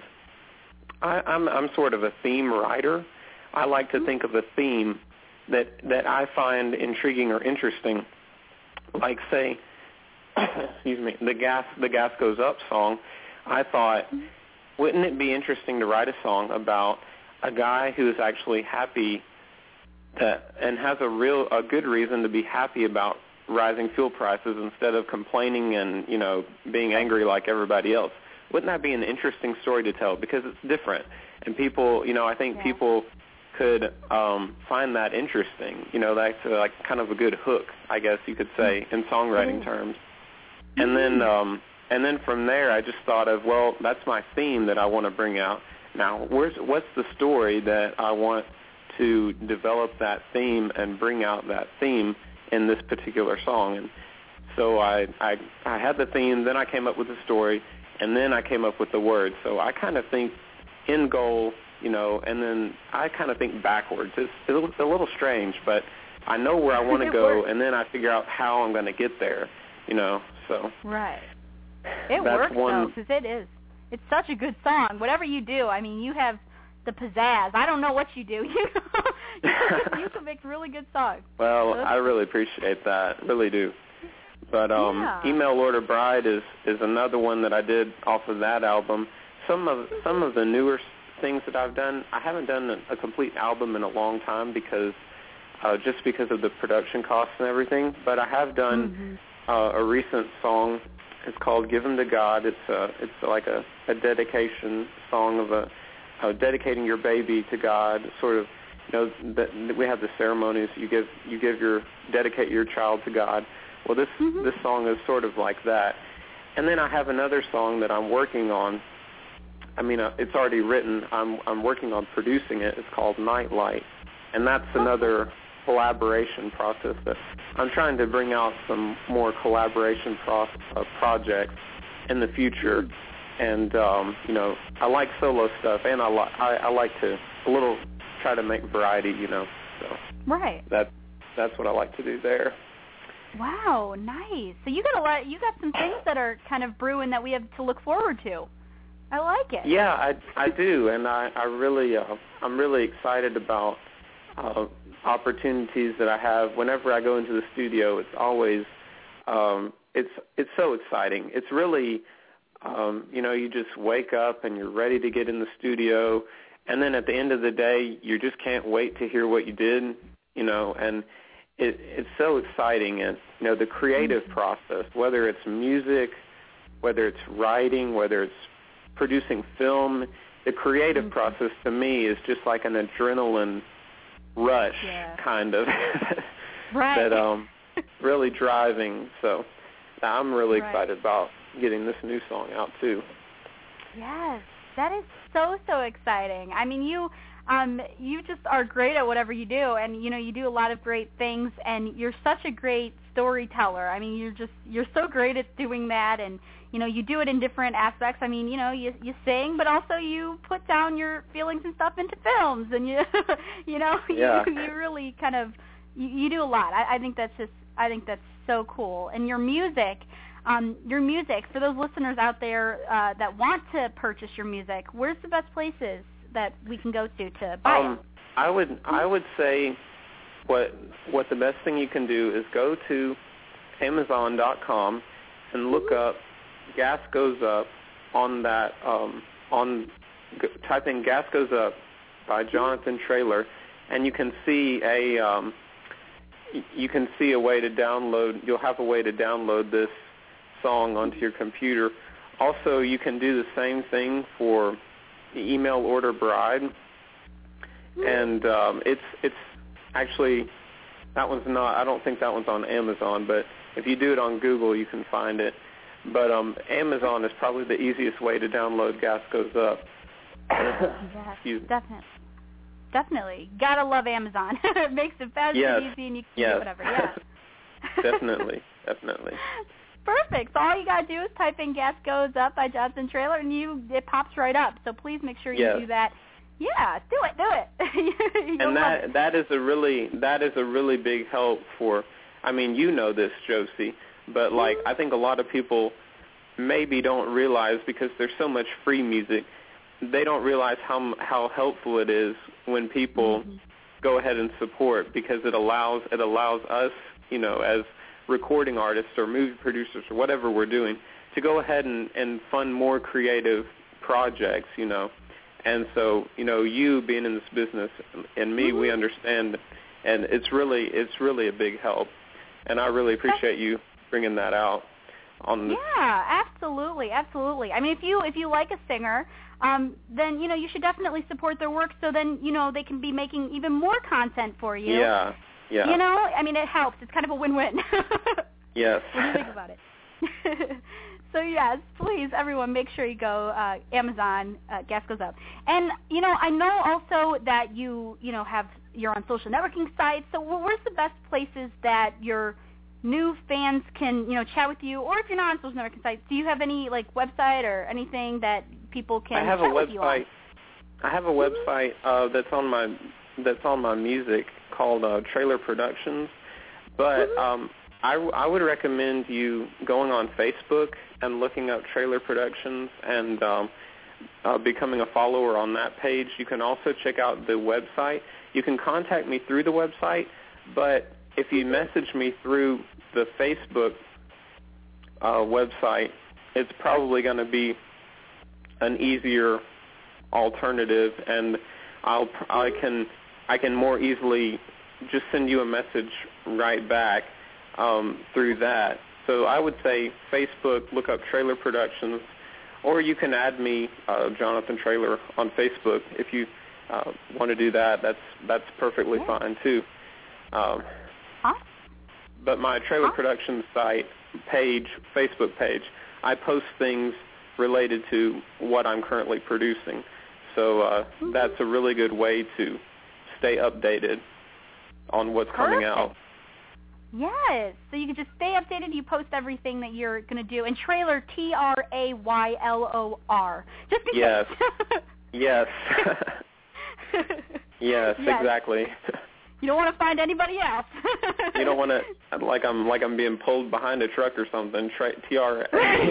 I, I'm, I'm sort of a theme writer. I like to mm-hmm. think of a theme that, that I find intriguing or interesting. Like, say, excuse me, the gas, the Gas Goes Up song. I thought, mm-hmm. wouldn't it be interesting to write a song about a guy who is actually happy that, and has a real a good reason to be happy about rising fuel prices instead of complaining and, you know, being angry like everybody else. Wouldn't that be an interesting story to tell? Because it's different. And people, you know, I think yeah. people could um, find that interesting. You know, that's uh, like kind of a good hook, I guess you could say, in songwriting mm-hmm. terms. And then um, and then from there I just thought of, well, that's my theme that I want to bring out. Now, where's what's the story that I want to develop that theme and bring out that theme in this particular song? And so I, I I had the theme, then I came up with the story, and then I came up with the words. So I kind of think end goal, you know, and then I kind of think backwards. It's, it's a little strange, but I know where I want to go, works. And then I figure out how I'm going to get there, you know. So right. It that's works, one, though, because it is. It's such a good song. Whatever you do, I mean, you have the pizzazz. I don't know what you do. You know, you can make really good songs. Well, I really appreciate that. Really do. But um, yeah. Email Order Bride is, is another one that I did off of that album. Some of some of the newer things that I've done, I haven't done a, a complete album in a long time because uh, just because of the production costs and everything. But I have done mm-hmm. uh, a recent song. It's called "Give 'Em to God." It's a, it's like a, a dedication song of a uh, dedicating your baby to God. Sort of, you know, that we have the ceremonies. You give you give your dedicate your child to God. Well, this mm-hmm. this song is sort of like that. And then I have another song that I'm working on. I mean, uh, it's already written. I'm I'm working on producing it. It's called Nightlight, and that's another collaboration process that I'm trying to bring out some more collaboration pro- uh, projects in the future. And um, you know, I like solo stuff, and I like I, I like to a little try to make variety. You know, so right. That that's what I like to do there. Wow, nice. So you got a lot. You got some things that are kind of brewing that we have to look forward to. I like it. Yeah, I I do, and I I really uh, I'm really excited about uh, opportunities that I have. Whenever I go into the studio, it's always um, it's it's so exciting. It's really um, you know, you just wake up and you're ready to get in the studio, and then at the end of the day, you just can't wait to hear what you did. You know, and it, it's so exciting, and you know the creative process, whether it's music, whether it's writing, whether it's producing film. The creative mm-hmm. process to me is just like an adrenaline rush, yeah. kind of, right. that um really driving. So I'm really right. excited about getting this new song out too. Yes, that is so so exciting. I mean, you um you just are great at whatever you do, and you know you do a lot of great things, and you're such a great storyteller. I mean, you're just you're so great at doing that, and you know you do it in different aspects. I mean, you know you you sing, but also you put down your feelings and stuff into films, and you you know yeah. you you really kind of you, you do a lot. I, I think that's just I think that's so cool. And your music. Um, your music, for those listeners out there uh, that want to purchase your music, where's the best places that we can go to to buy um, it? I would I would say what what the best thing you can do is go to Amazon dot com and look up Gas Goes Up on that um, on g- type in Gas Goes Up by Jonathan Traylor, and you can see a um, you can see a way to download. You'll have a way to download this song onto your computer. Also, you can do the same thing for the Email Order Bride, and um, it's it's actually that one's not. I don't think that one's on Amazon, but if you do it on Google, you can find it. But um, Amazon is probably the easiest way to download Gas Goes Up. Yes, definitely. Definitely. Gotta love Amazon. It makes it fast yes. and easy, and you can yes. do whatever. Yeah. definitely. Definitely. Perfect. So all you gotta do is type in "Gas Goes Up" by Jonathan Traylor, and you it pops right up. So please make sure you yes. do that. Yeah, do it, do it. and that it. that is a really that is a really big help for. I mean, you know this, Josie, but like mm-hmm. I think a lot of people maybe don't realize, because there's so much free music, they don't realize how how helpful it is when people mm-hmm. go ahead and support, because it allows it allows us, you know, as recording artists or movie producers or whatever we're doing, to go ahead and, and fund more creative projects, you know. And so, you know, you being in this business and me, mm-hmm. we understand, and it's really it's really a big help. And I really appreciate you bringing that out on this. Yeah, absolutely, absolutely. I mean, if you if you like a singer, um, then, you know, you should definitely support their work, so then, you know, they can be making even more content for you. Yeah. Yeah. You know, I mean, it helps. It's kind of a win-win. Yes. What do you think about it? So, yes, please, everyone, make sure you go uh, Amazon, uh, Gas Goes Up. And, you know, I know also that you, you know, have you're on social networking sites. So where's the best places that your new fans can, you know, chat with you? Or if you're not on social networking sites, do you have any, like, website or anything that people can I have chat a with you on? website. I have a website uh, that's on my that's on my music called uh, Traylor Productions, but um, I, I would recommend you going on Facebook and looking up Traylor Productions and um, uh, becoming a follower on that page. You can also check out the website. You can contact me through the website, but if you message me through the Facebook uh, website, it's probably going to be an easier alternative, and I'll I can I can more easily just send you a message right back um, through that. So I would say Facebook, look up Traylor Productions, or you can add me, uh, Jonathan Traylor, on Facebook if you uh, want to do that. That's that's perfectly yeah. fine too. Um, huh? But my Traylor huh? Productions site page, Facebook page, I post things related to what I'm currently producing. So uh, mm-hmm. that's a really good way to stay updated on what's Perfect. coming out. Yes, so you can just stay updated. You post everything that you're going to do. And Traylor, T R A Y L O R. Just in yes. case. yes. yes. Yes, yes, exactly. You don't want to find anybody else. You don't want to, like I'm like I'm being pulled behind a truck or something. Tra- T R A.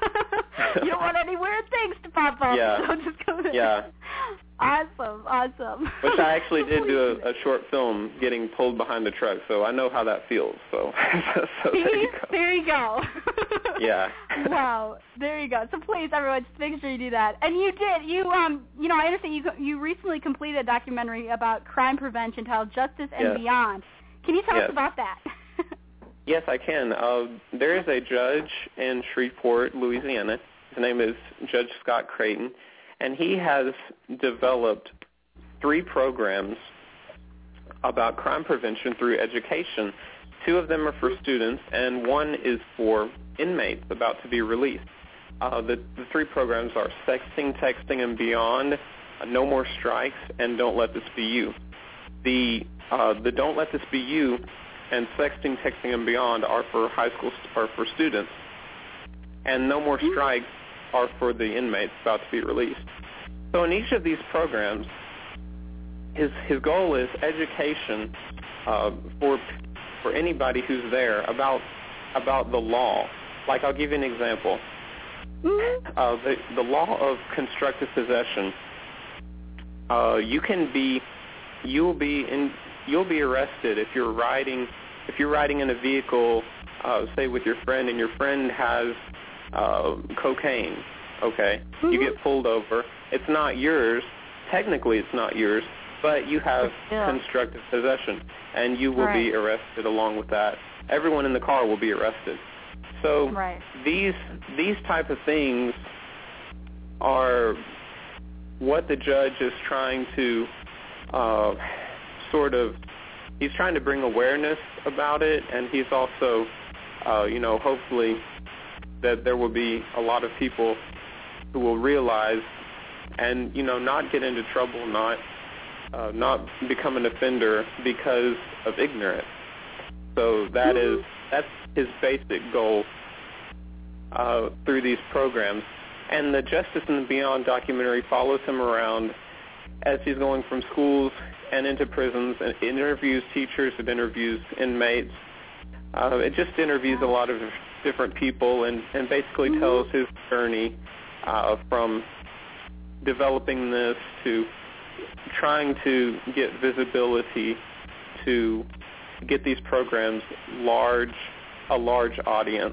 You don't want any weird things to pop up. Yeah. So just go there. Yeah. Awesome, awesome. Which I actually did do a, a short film getting pulled behind a truck, so I know how that feels. So, so See? there you go. There you go. Yeah. Wow. There you go. So please, everyone, just make sure you do that. And you did. You, um, you know, I understand you you recently completed a documentary about crime prevention titled Justice and yes. Beyond. Can you tell yes. us about that? Yes, I can. Uh, there is a judge in Shreveport, Louisiana. His name is Judge Scott Creighton, and he has developed three programs about crime prevention through education. Two of them are for students, and one is for inmates about to be released. Uh, the, the three programs are Sexting, Texting, and Beyond, uh, No More Strikes, and Don't Let This Be You. The uh, the Don't Let This Be You and Sexting, Texting, and Beyond are for high school are for students, and No More Strikes are for the inmates about to be released. So in each of these programs, his his goal is education uh, for for anybody who's there about about the law. Like, I'll give you an example. Uh, the the law of constructive possession. Uh, you can be you'll be in you'll be arrested if you're riding if you're riding in a vehicle, uh, say with your friend, and your friend has uh, cocaine. Okay, mm-hmm. You get pulled over. It's not yours. Technically, it's not yours, but you have yeah. constructive possession, and you will right. be arrested along with that. Everyone in the car will be arrested. So right. these these type of things are what the judge is trying to uh, sort of, he's trying to bring awareness about it, and he's also, uh, you know, hopefully that there will be a lot of people who will realize and, you know, not get into trouble, not uh, not become an offender because of ignorance. So that mm-hmm. is that's his basic goal uh, through these programs. And the Justice and Beyond documentary follows him around as he's going from schools and into prisons, and interviews teachers, it interviews inmates. Uh, it just interviews a lot of different people and, and basically mm-hmm. tells his journey uh, from developing this to trying to get visibility to get these programs large, a large audience.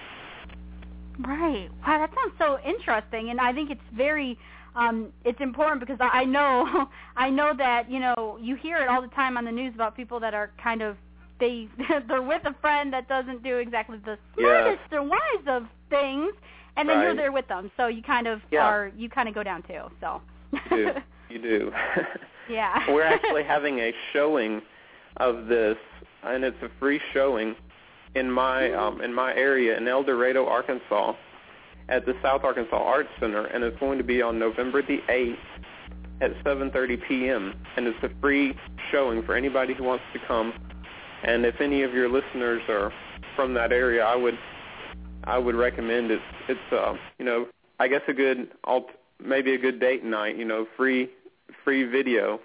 Right. Wow, that sounds so interesting, and I think it's very, um, it's important because I know, I know that, you know, you hear it all the time on the news about people that are kind of, they, they're with a friend that doesn't do exactly the smartest yeah. or wise of things, and then right. you're there with them, so you kind of yeah. are, you kind of go down too, so. You do. You do. Yeah. We're actually having a showing of this, and it's a free showing in my um, in my area in El Dorado, Arkansas, at the South Arkansas Arts Center, and it's going to be on November the eighth at seven thirty p.m. And it's a free showing for anybody who wants to come. And if any of your listeners are from that area, I would I would recommend it. It's uh, you know, I guess a good alt- maybe a good date night. You know, free free video.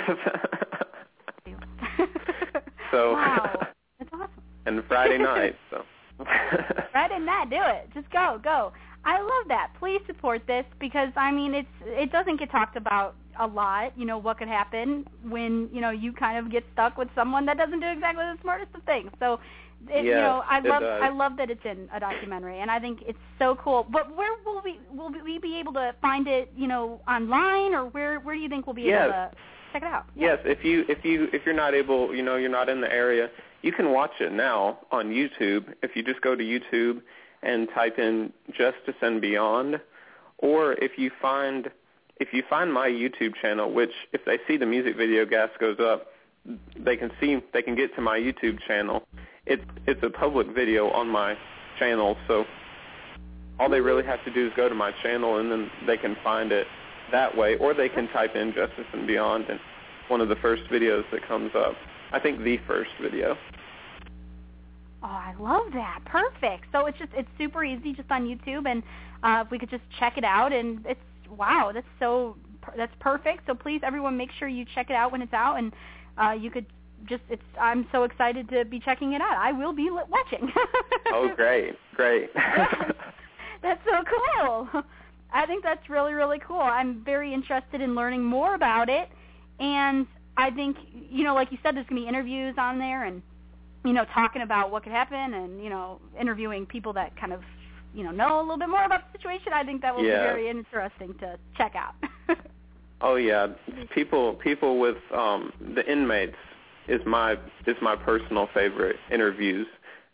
So. Wow. That's awesome. And Friday night, so. Friday night, do it. Just go, go. I love that. Please support this because, I mean, it's it doesn't get talked about a lot, you know, what could happen when, you know, you kind of get stuck with someone that doesn't do exactly the smartest of things. So, it, yes, you know, I love does. I love that it's in a documentary, and I think it's so cool. But where will we will we be able to find it, you know, online, or where where do you think we'll be yes. able to check it out? Yes, yeah. if you if you if you're not able, you know, you're not in the area, you can watch it now on YouTube. If you just go to YouTube and type in Justice and Beyond, or if you find if you find my YouTube channel, which if they see the music video gas goes up, they can see they can get to my YouTube channel. It's it's a public video on my channel, so all they really have to do is go to my channel, and then they can find it that way, or they can type in Justice and Beyond, and one of the first videos that comes up. I think the first video. Oh, I love that. Perfect. So it's just it's super easy, just on YouTube, and uh, if we could just check it out, and it's wow, that's so that's perfect. So please, everyone, make sure you check it out when it's out, and uh, you could just it's. I'm so excited to be checking it out. I will be watching. Oh, great, great. Yes. That's so cool. I think that's really, really cool. I'm very interested in learning more about it, and I think, you know, like you said, there's going to be interviews on there, and, you know, talking about what could happen, and, you know, interviewing people that kind of, you know, know a little bit more about the situation. I think that will yeah. be very interesting to check out. Oh yeah, people people with um, the inmates is my is my personal favorite interviews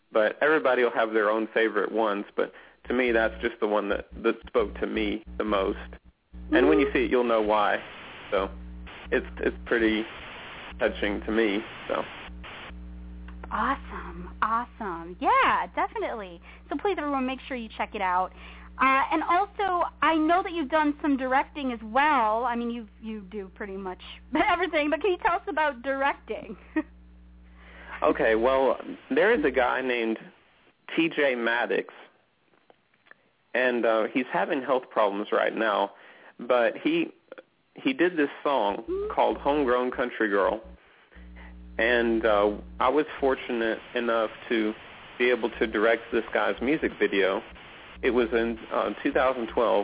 but everybody will have their own favorite ones. But to me, that's just the one that, that spoke to me the most. Mm-hmm. And when you see it, you'll know why. So it's it's pretty touching to me. So. Awesome, awesome. Yeah, definitely. So please, everyone, make sure you check it out. Uh, and also, I know that you've done some directing as well. I mean, you you do pretty much everything, but can you tell us about directing? Okay, well, there is a guy named T J Maddox, and uh, he's having health problems right now, but he he did this song mm-hmm. called Homegrown Country Girl, and uh, I was fortunate enough to be able to direct this guy's music video. It was in uh, two thousand twelve,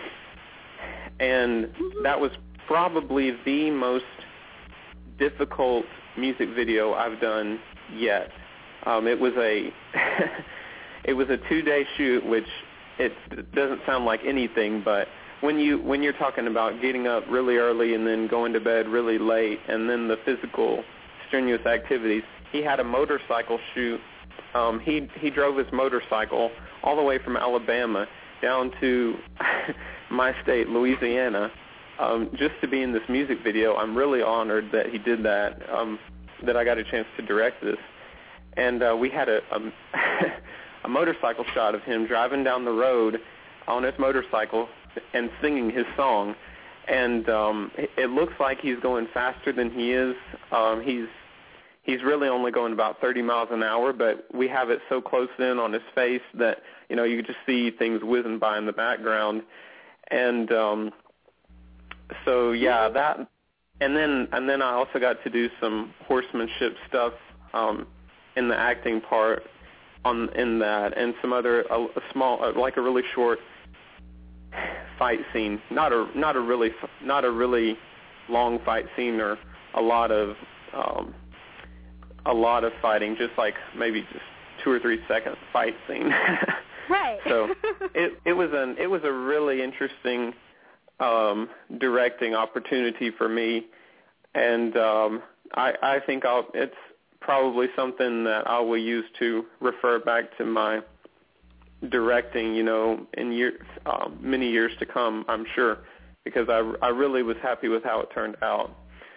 and that was probably the most difficult music video I've done yet. Um, it was a it was a two-day shoot, which it doesn't sound like anything, but when you when you're talking about getting up really early and then going to bed really late, and then the physical strenuous activities, he had a motorcycle shoot. Um, he he drove his motorcycle all the way from Alabama down to my state, Louisiana, um, just to be in this music video. I'm really honored that he did that, um, that I got a chance to direct this. And uh, we had a, a, a motorcycle shot of him driving down the road on his motorcycle and singing his song. And um, it, it looks like he's going faster than he is. Um, he's He's really only going about thirty miles an hour, but we have it so close in on his face that, you know, you just see things whizzing by in the background. And um, so, yeah, that, and then and then I also got to do some horsemanship stuff um, in the acting part on in that, and some other, a, a small, uh, like a really short fight scene, not a not a really not a really long fight scene or a lot of um, a lot of fighting, just like maybe just two or three second fight scene. Right. So it it was an it was a really interesting um, directing opportunity for me, and um, I I think I'll it's probably something that I will use to refer back to my directing, you know, in year uh, many years to come, I'm sure, because I I really was happy with how it turned out.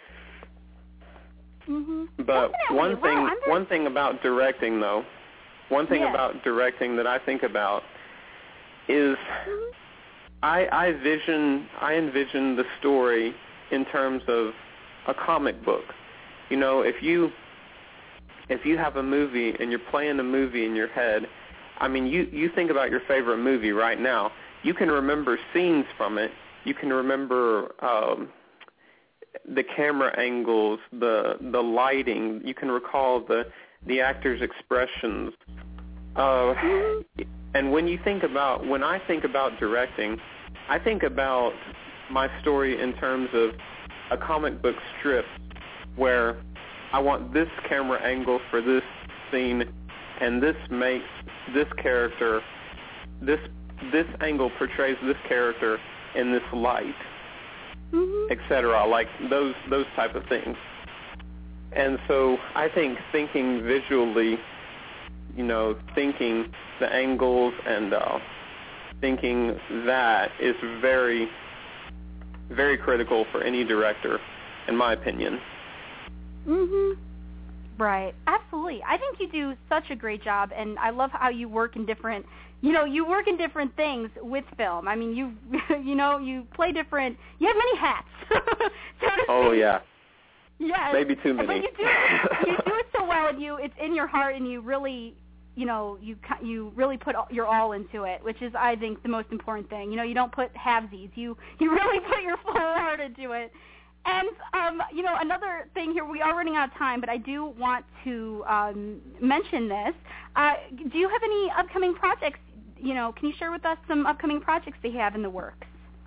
Mm-hmm. But Definitely. one thing, well, just... one thing about directing, though, one thing yes. about directing that I think about is mm-hmm. I, I vision, I envision the story in terms of a comic book. You know, if you, if you have a movie and you're playing a movie in your head, I mean, you, you think about your favorite movie right now. You can remember scenes from it. You can remember. Um, the camera angles, the the lighting. You can recall the the actors' expressions. Uh, and when you think about, when I think about directing, I think about my story in terms of a comic book strip where I want this camera angle for this scene, and this makes this character, this this angle portrays this character in this light. Mm-hmm. et cetera, like those those type of things. And so I think thinking visually, you know, thinking the angles and uh, thinking that is very, very critical for any director, in my opinion. Mm-hmm. Right. Absolutely. I think you do such a great job, and I love how you work in different, you know, you work in different things with film. I mean, you, you know, you play different, you have many hats. so to oh, speak. yeah. Yes. Maybe too many. But you do, you do it so well, and you, it's in your heart, and you really, you know, you you really put your all into it, which is, I think, the most important thing. You know, you don't put halvesies. You, you really put your full heart into it. And, um, you know, another thing here, we are running out of time, but I do want to um, mention this. Uh, do you have any upcoming projects? You know, can you share with us some upcoming projects that you have in the works?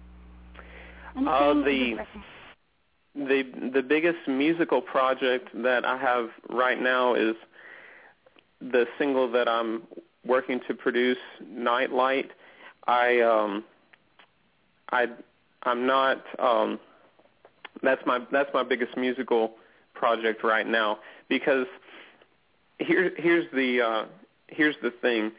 Uh, the, the, the biggest musical project that I have right now is the single that I'm working to produce, Nightlight. I, um, I, I'm not... Um, That's my that's my biggest musical project right now, because here here's the uh, here's the thing.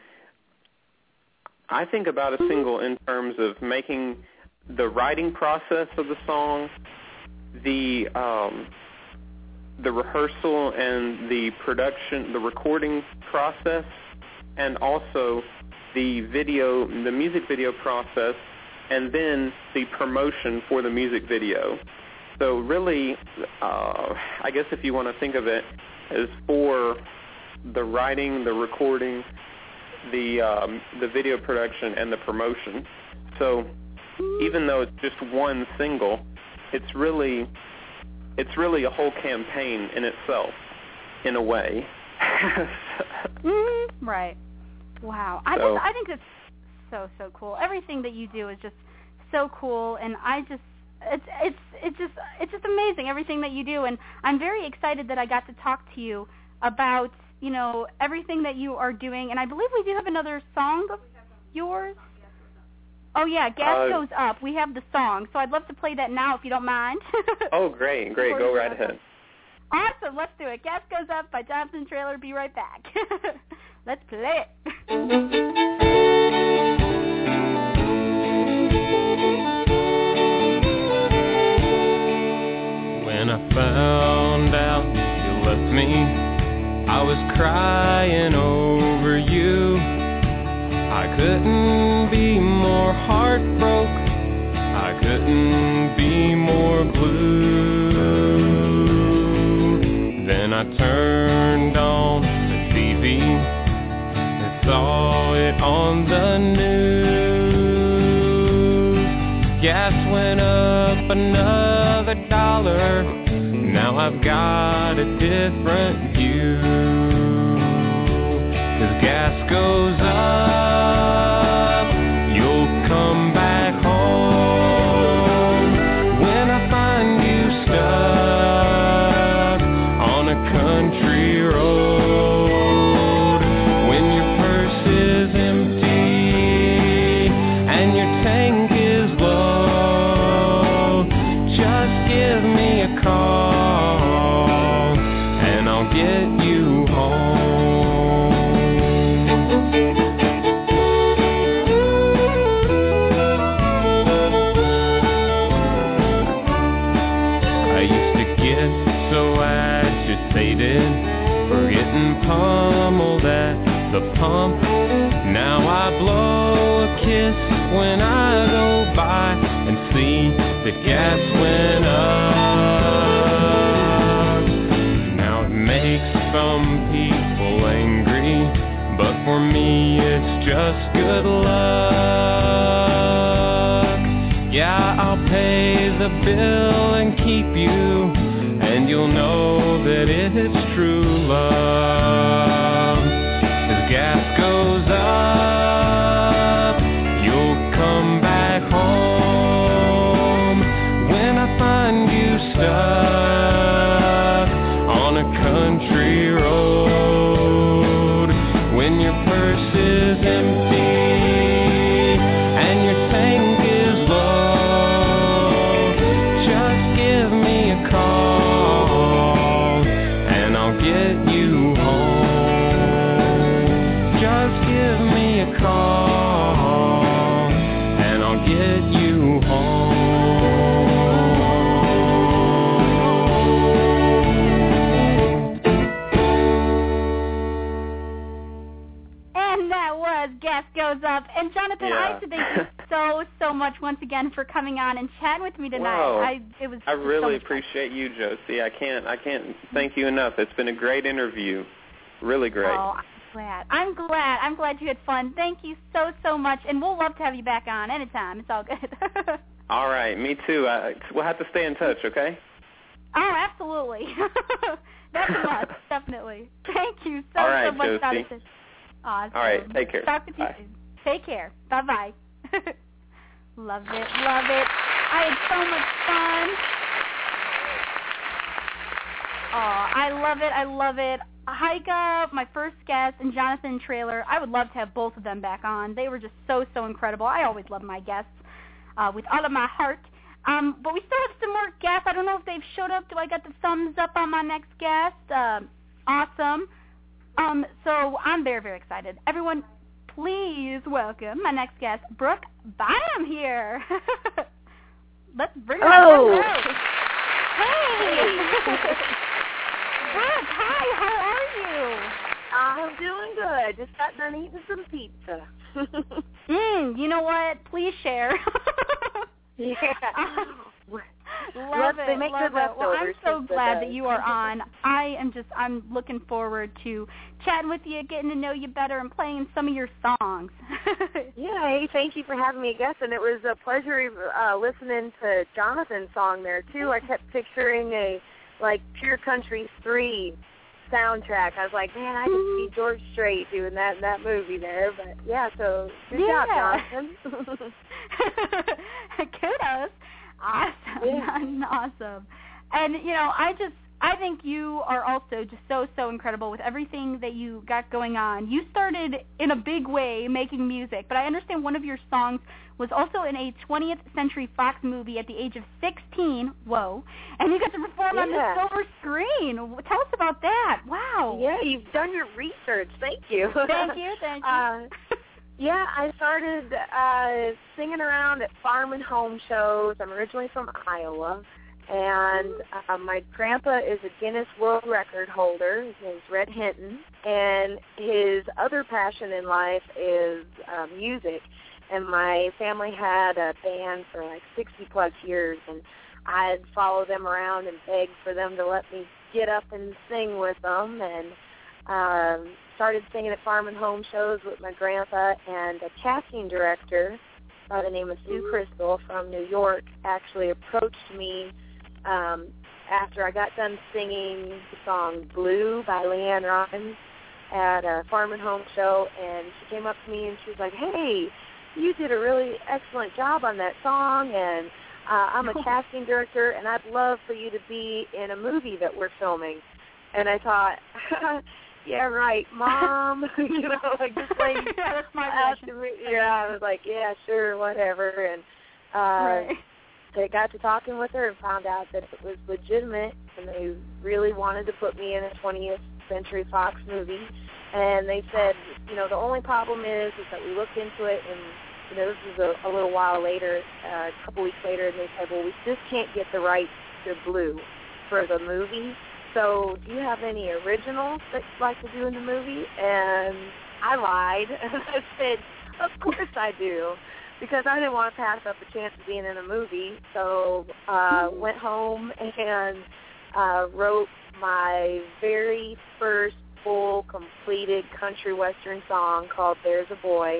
I think about a single in terms of making the writing process of the song, the um, the rehearsal and the production, the recording process, and also the video, the music video process, and then the promotion for the music video. So really, uh, I guess if you want to think of it as for the writing, the recording, the um, the video production, and the promotion. So even though it's just one single, it's really it's really a whole campaign in itself, in a way. mm-hmm. Right. Wow. I so, just I think it's so so cool. Everything that you do is just so cool, and I just it's it's it's just it's just amazing everything that you do, and I'm very excited that I got to talk to you about, you know, everything that you are doing. And I believe we do have another song of yours. Oh, yeah, Gas uh, Goes Up. We have the song, so I'd love to play that now if you don't mind. Oh, great, great. Go right ahead. Awesome, let's do it. Gas Goes Up by Jonathan Traylor. Be right back. Let's play it. When I found out you left me, I was crying over you. I couldn't be more heartbroken. I couldn't be more blue. Then I turned on the T V and saw it on the news. Gas went up another dollar. Now I've got a different view. 'Cause gas goes up, you'll come back home. When I find you stuck on a country road, when your purse is empty and your tank is low, just give me a call and I'll get you home. For getting pummeled at the pump. Now I blow a kiss when I go by and see the gas went up. Now it makes some people angry, but for me it's just good luck. Yeah, I'll pay the bill and keep you, and you'll know that it's true love. 'Cause gas goes up, you'll come back home. When I find you stuck on a country road, when your purse is empty and your tank is low, just give me a call. Get you home. Just give me a call and I'll get you home. And that was Gas Goes Up. And Jonathan, yeah. I have to thank you so, so much once again for coming on and chatting with me tonight. Wow. I it was I really so appreciate you, Josie. I can't I can't thank you enough. It's been a great interview. Really great. Oh, I'm glad. I'm glad. I'm glad you had fun. Thank you so, so much. And we'll love to have you back on anytime. It's all good. All right. Me too. I, we'll have to stay in touch, okay? Oh, absolutely. That's a must. Definitely. Thank you so, all right, so much, Josie. Jonathan. Awesome. All right. Take care. Talk to you Bye. soon. Take care. Bye-bye. Love it. Love it. I had so much fun. Oh, I love it. I love it. Heike, my first guest, and Jonathan Traylor, I would love to have both of them back on. They were just so, so incredible. I always love my guests uh, with all of my heart. Um, but we still have some more guests. I don't know if they've showed up. Do I got the thumbs up on my next guest? Uh, awesome. Um, so I'm very, very excited. Everyone, please welcome my next guest, Brooke Byam here. Let's bring her Hello. on. Hey. Brooke, hi, how are you? I'm doing good. Just got done eating some pizza. mm, you know what? Please share. yeah. Love Let's, it, make love good it. Well, I'm so pizza glad does. that you are on. I am just, I'm looking forward to chatting with you, getting to know you better, and playing some of your songs. yeah, hey, thank you for having me, guest, and it was a pleasure uh, listening to Jonathan's song there, too. I kept picturing a, like, Pure Country three soundtrack. I was like, man, I could see George Strait doing that in that movie there. But, yeah, so good yeah. job, Jonathan. Kudos. Awesome. Yeah. Awesome. And, you know, I just, I think you are also just so, so incredible with everything that you got going on. You started in a big way making music, but I understand one of your songs was also in a twentieth Century Fox movie at the age of sixteen. Whoa. And you got to perform yeah. on the silver screen. Tell us about that. Wow. Yeah, you've done your research. Thank you. Thank you. Thank you. Uh, Yeah, I started uh, singing around at farm and home shows. I'm originally from Iowa, and uh, my grandpa is a Guinness World Record holder. His name's Red Hinton, and his other passion in life is uh, music. And my family had a band for like sixty-plus years, and I'd follow them around and beg for them to let me get up and sing with them, and um, started singing at farm and home shows with my grandpa, and a casting director by the name of Sue Crystal from New York actually approached me um, after I got done singing the song Blue by Leanne Rimes at a farm and home show, and she came up to me and she was like, hey, you did a really excellent job on that song, and uh, I'm a casting director, and I'd love for you to be in a movie that we're filming. And I thought, yeah, right, Mom. you know, like this lady. yeah, that's my asked me. Yeah, I was like, yeah, sure, whatever. And uh, right. they got to talking with her and found out that it was legitimate, and they really wanted to put me in a twentieth Century Fox movie. And they said, you know, the only problem is, is that we looked into it, and you know, this was a, a little while later, uh, a couple weeks later, and they said, well, we just can't get the rights to Blue for the movie. So do you have any originals that you'd like to do in the movie? And I lied. I said, of course I do, because I didn't want to pass up a chance of being in a movie. So uh, went home and uh, wrote my very first full, completed country western song called There's a Boy,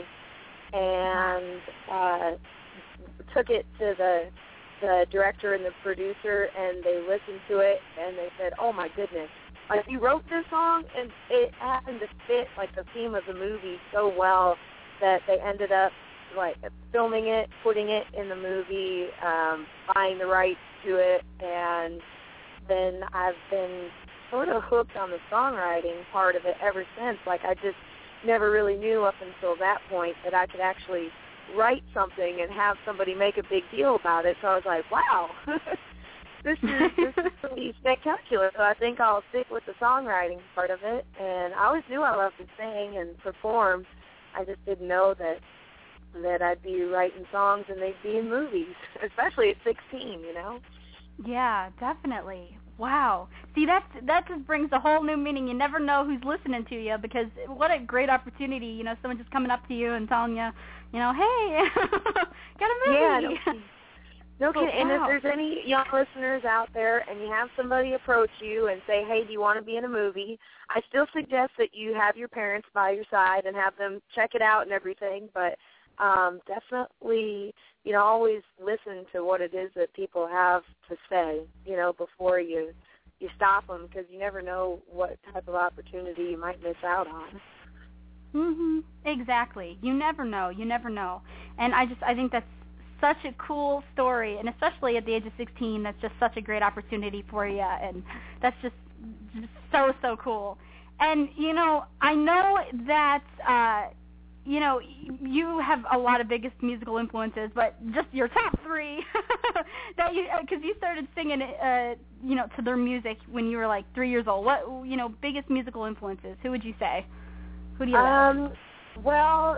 and uh, took it to the the director and the producer, and they listened to it, and they said, oh, my goodness, like, you wrote this song, and it happened to fit, like, the theme of the movie so well that they ended up, like, filming it, putting it in the movie, um, buying the rights to it, and then I've been sort of hooked on the songwriting part of it ever since. Like, I just never really knew up until that point that I could actually write something and have somebody make a big deal about it. So I was like, wow, this is this is pretty spectacular. So I think I'll stick with the songwriting part of it. And I always knew I loved to sing and perform. I just didn't know that that I'd be writing songs and they'd be in movies, especially at sixteen, you know? Yeah, definitely. Wow. See, that's, that just brings a whole new meaning. You never know who's listening to you, because what a great opportunity, you know, someone just coming up to you and telling you, you know, hey, got a movie. Yeah, no, no kidding. Oh, And if wow. there's any young listeners out there and you have somebody approach you and say, hey, do you want to be in a movie, I still suggest that you have your parents by your side and have them check it out and everything, but um, definitely, you know, always listen to what it is that people have to say, you know, before you you stop them, because you never know what type of opportunity you might miss out on. Mhm. Exactly. You never know. You never know. And I just I think that's such a cool story, and especially at the age of sixteen, that's just such a great opportunity for you, and that's just, just so so cool. And you know, I know that uh you know, you have a lot of biggest musical influences, but just your top three that you, because you started singing, uh, you know, to their music when you were like three years old. What, you know, biggest musical influences? Who would you say? Who do you um, like? Well,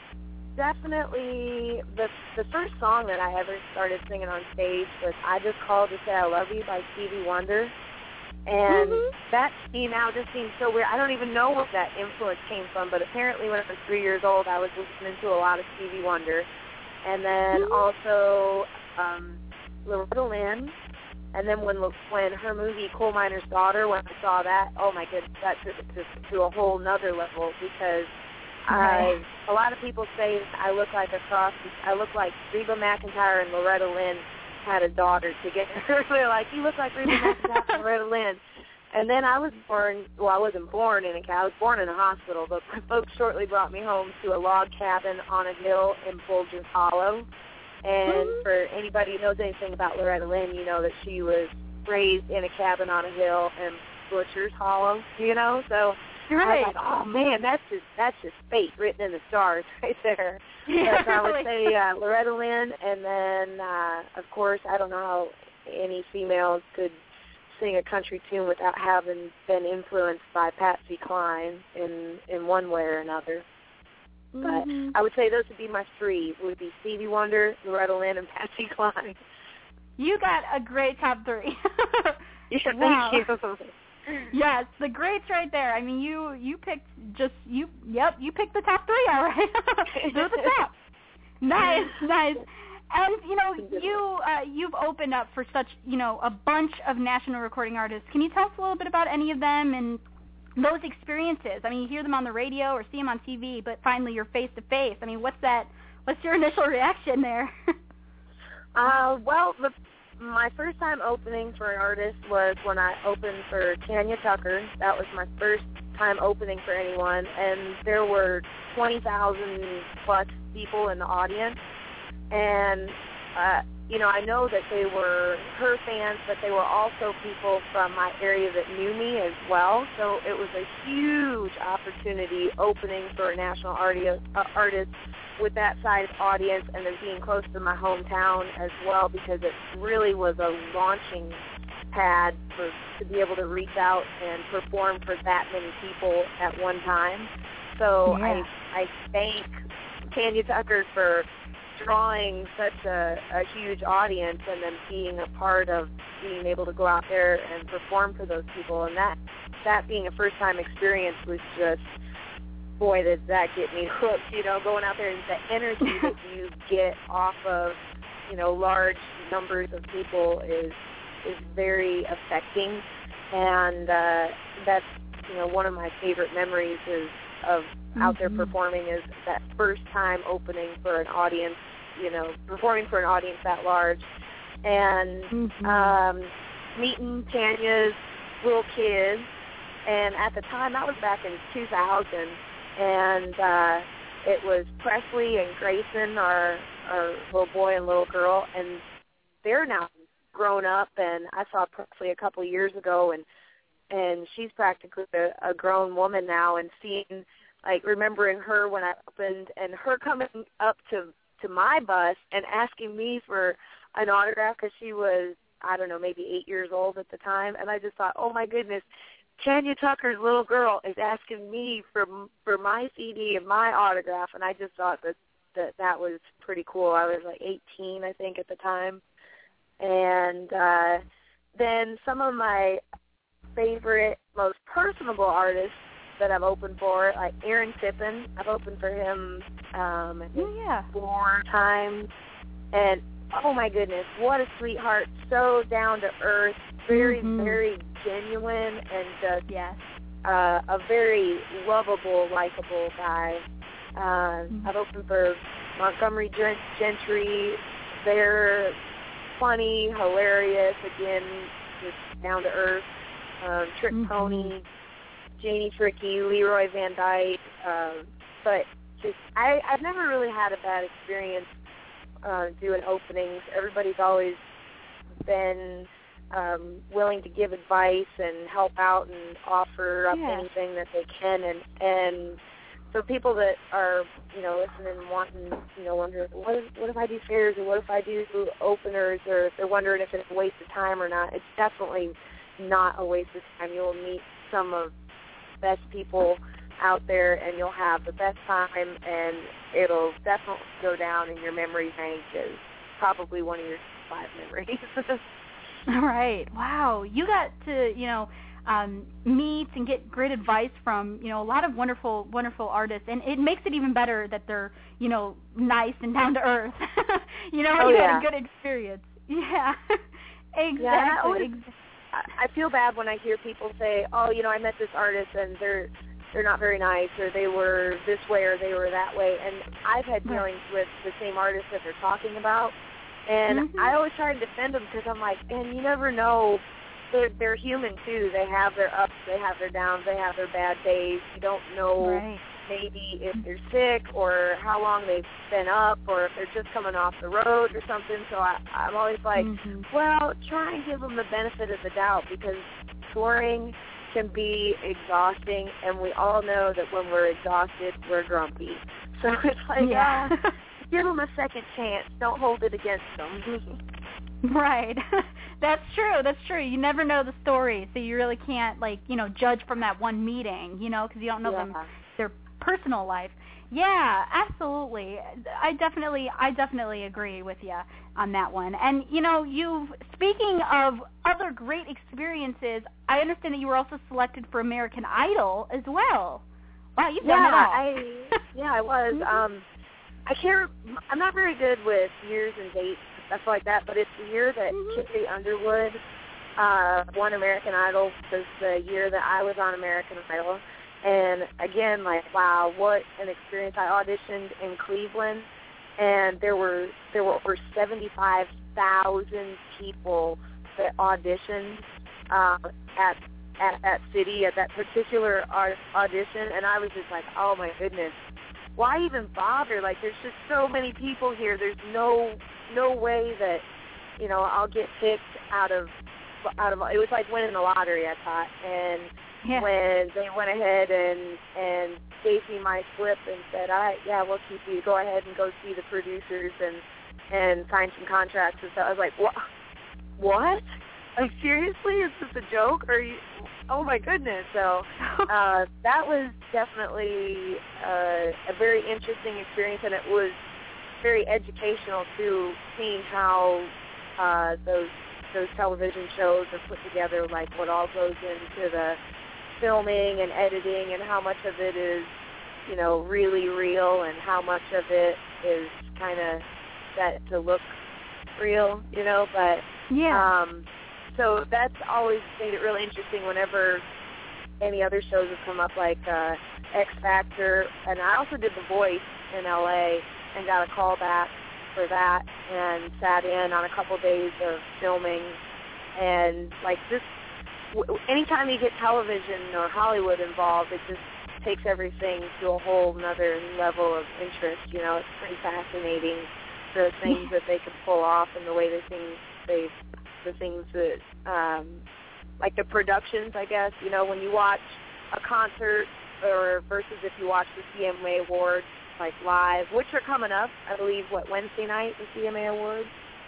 definitely the the first song that I ever started singing on stage was "I Just Called to Say I Love You" by Stevie Wonder. And mm-hmm. that to me now just seems so weird. I don't even know where that influence came from, but apparently when I was three years old, I was listening to a lot of Stevie Wonder. And then mm-hmm. also um, Loretta Lynn. And then when when her movie Coal Miner's Daughter, when I saw that, oh my goodness, that took it to, to a whole nother level because I, a lot of people say I look like a cross. I look like Reba McEntire and Loretta Lynn had a daughter together. They're like, you look like Reba McEntire and Loretta Lynn. And then I was born, well, I wasn't born in a cabin. I was born in a hospital, but my folks shortly brought me home to a log cabin on a hill in Bulger's Hollow. And mm-hmm. for anybody who knows anything about Loretta Lynn, you know that she was raised in a cabin on a hill in Butcher's Hollow, you know? So right. I was like, oh, man, that's just that's just fate written in the stars right there. Yeah, so I would say uh, Loretta Lynn, and then, uh, of course, I don't know how any females could sing a country tune without having been influenced by Patsy Cline in, in one way or another. Mm-hmm. But I would say those would be my three. Would be Stevie Wonder, Loretta Lynn, and Patsy Cline. You got a great top three. Yeah, wow. thank you. Yes, the greats right there. I mean, you you picked just you. Yep, you picked the top three. All right, they're the top. Nice, nice. And you know, you uh, you've opened up for such you know a bunch of national recording artists. Can you tell us a little bit about any of them and those experiences? I mean, you hear them on the radio or see them on T V, but finally you're face to face. I mean, what's that? What's your initial reaction there? uh, well, the, my first time opening for an artist was when I opened for Tanya Tucker. That was my first time opening for anyone, and there were twenty thousand plus people in the audience. And uh, you know, I know that they were her fans, but they were also people from my area that knew me as well. So it was a huge opportunity opening for a national artist, uh, artist with that size audience, and then being close to my hometown as well, because it really was a launching pad for to be able to reach out and perform for that many people at one time. So yeah. I I thank Tanya Tucker for drawing such a, a huge audience, and then being a part of being able to go out there and perform for those people. And that that being a first time experience was just, boy, did that get me hooked, you know, going out there, and the energy that you get off of, you know, large numbers of people is is very affecting. And uh, that's, you know, one of my favorite memories is of out there performing is that first time opening for an audience, you know, performing for an audience that large, and mm-hmm. um, meeting Tanya's little kids. And at the time, that was back in two thousand, and uh, it was Presley and Grayson, our, our little boy and little girl, and they're now grown up, and I saw Presley a couple of years ago, and and she's practically a, a grown woman now, and seeing, like, remembering her when I opened, and her coming up to, to my bus and asking me for an autograph because she was, I don't know, maybe eight years old at the time, and I just thought, oh, my goodness, Tanya Tucker's little girl is asking me for for my C D and my autograph, and I just thought that that, that was pretty cool. I was, like, eighteen, I think, at the time. And uh, then some of my favorite, most personable artists that I've opened for, like Aaron Tippin. I've opened for him um, I think oh, yeah. four times. And, oh, my goodness, what a sweetheart. So down to earth, very, mm-hmm. very genuine, and just yes. uh, a very lovable, likable guy. Uh, mm-hmm. I've opened for Montgomery Gentry. They're funny, hilarious, again, just down to earth. Um, Trick mm-hmm. Pony, Janie Fricky, Leroy Van Dyke, um, but just I, I've never really had a bad experience uh, doing openings. Everybody's always been um, willing to give advice and help out and offer up yeah. anything that they can, and and so people that are, you know, listening and wanting, you know, wondering, what if, what if I do fairs, or what if I do openers, or if they're wondering if it's a waste of time or not, it's definitely not a waste of time. You'll meet some of the best people out there, and you'll have the best time, and it'll definitely go down in your memory bank as probably one of your five memories. All right. Wow. You got to, you know, um, meet and get great advice from, you know, a lot of wonderful, wonderful artists, and it makes it even better that they're, you know, nice and down to earth. you know, oh, you yeah. had a good experience. Yeah. exactly. Yeah, I, always, exactly. I feel bad when I hear people say, oh, you know, I met this artist and they're they're not very nice, or they were this way or they were that way. And I've had dealings with the same artist that they're talking about, and mm-hmm. I always try to defend them because I'm like, and you never know. They're, they're human, too. They have their ups, they have their downs, they have their bad days. You don't know right. maybe if they're sick or how long they've been up or if they're just coming off the road or something. So I, I'm always like, mm-hmm. well, try and give them the benefit of the doubt, because touring can be exhausting, and we all know that when we're exhausted, we're grumpy. So it's like, yeah. uh, give them a second chance. Don't hold it against them. Right. That's true. That's true. You never know the story, so you really can't, like, you know, judge from that one meeting, you know, because you don't know yeah. them, their personal life. Yeah, absolutely. I definitely, I definitely agree with you on that one. And you know, you speaking of other great experiences, I understand that you were also selected for American Idol as well. Wow, you've yeah, done it all. I, yeah, I was. Um, I can't. I'm not very good with years and dates, stuff like that. But it's the year that mm-hmm. Carrie Underwood uh, won American Idol was the year that I was on American Idol. And again, like, wow, what an experience. I auditioned in Cleveland, and there were there were over seventy-five thousand people that auditioned uh, at at that city, at that particular audition, and I was just like, oh my goodness, why even bother? Like, there's just so many people here. There's no no way that, you know, I'll get picked out of out of. It was like winning the lottery, I thought, and. Yeah. When they went ahead and and gave me my slip and said, "All right, yeah, we'll keep you. Go ahead and go see the producers and and sign some contracts." And so I was like, "What? What? Like, seriously? Is this a joke? Or you? Oh my goodness!" So uh, that was definitely uh, a very interesting experience, and it was very educational too, seeing how uh, those those television shows are put together, like what all goes into the filming and editing, and how much of it is, you know, really real, and how much of it is kind of set to look real, you know. But yeah, um, so that's always made it really interesting whenever any other shows have come up, like uh, X Factor, and I also did The Voice in L A and got a call back for that, and sat in on a couple days of filming, and like just anytime you get television or Hollywood involved, it just takes everything to a whole another level of interest. You know, it's pretty fascinating, the things that they can pull off and the way they things they the things that um, like the productions, I guess. You know, when you watch a concert or versus if you watch the C M A Awards like live, which are coming up, I believe, what, Wednesday night, the C M A Awards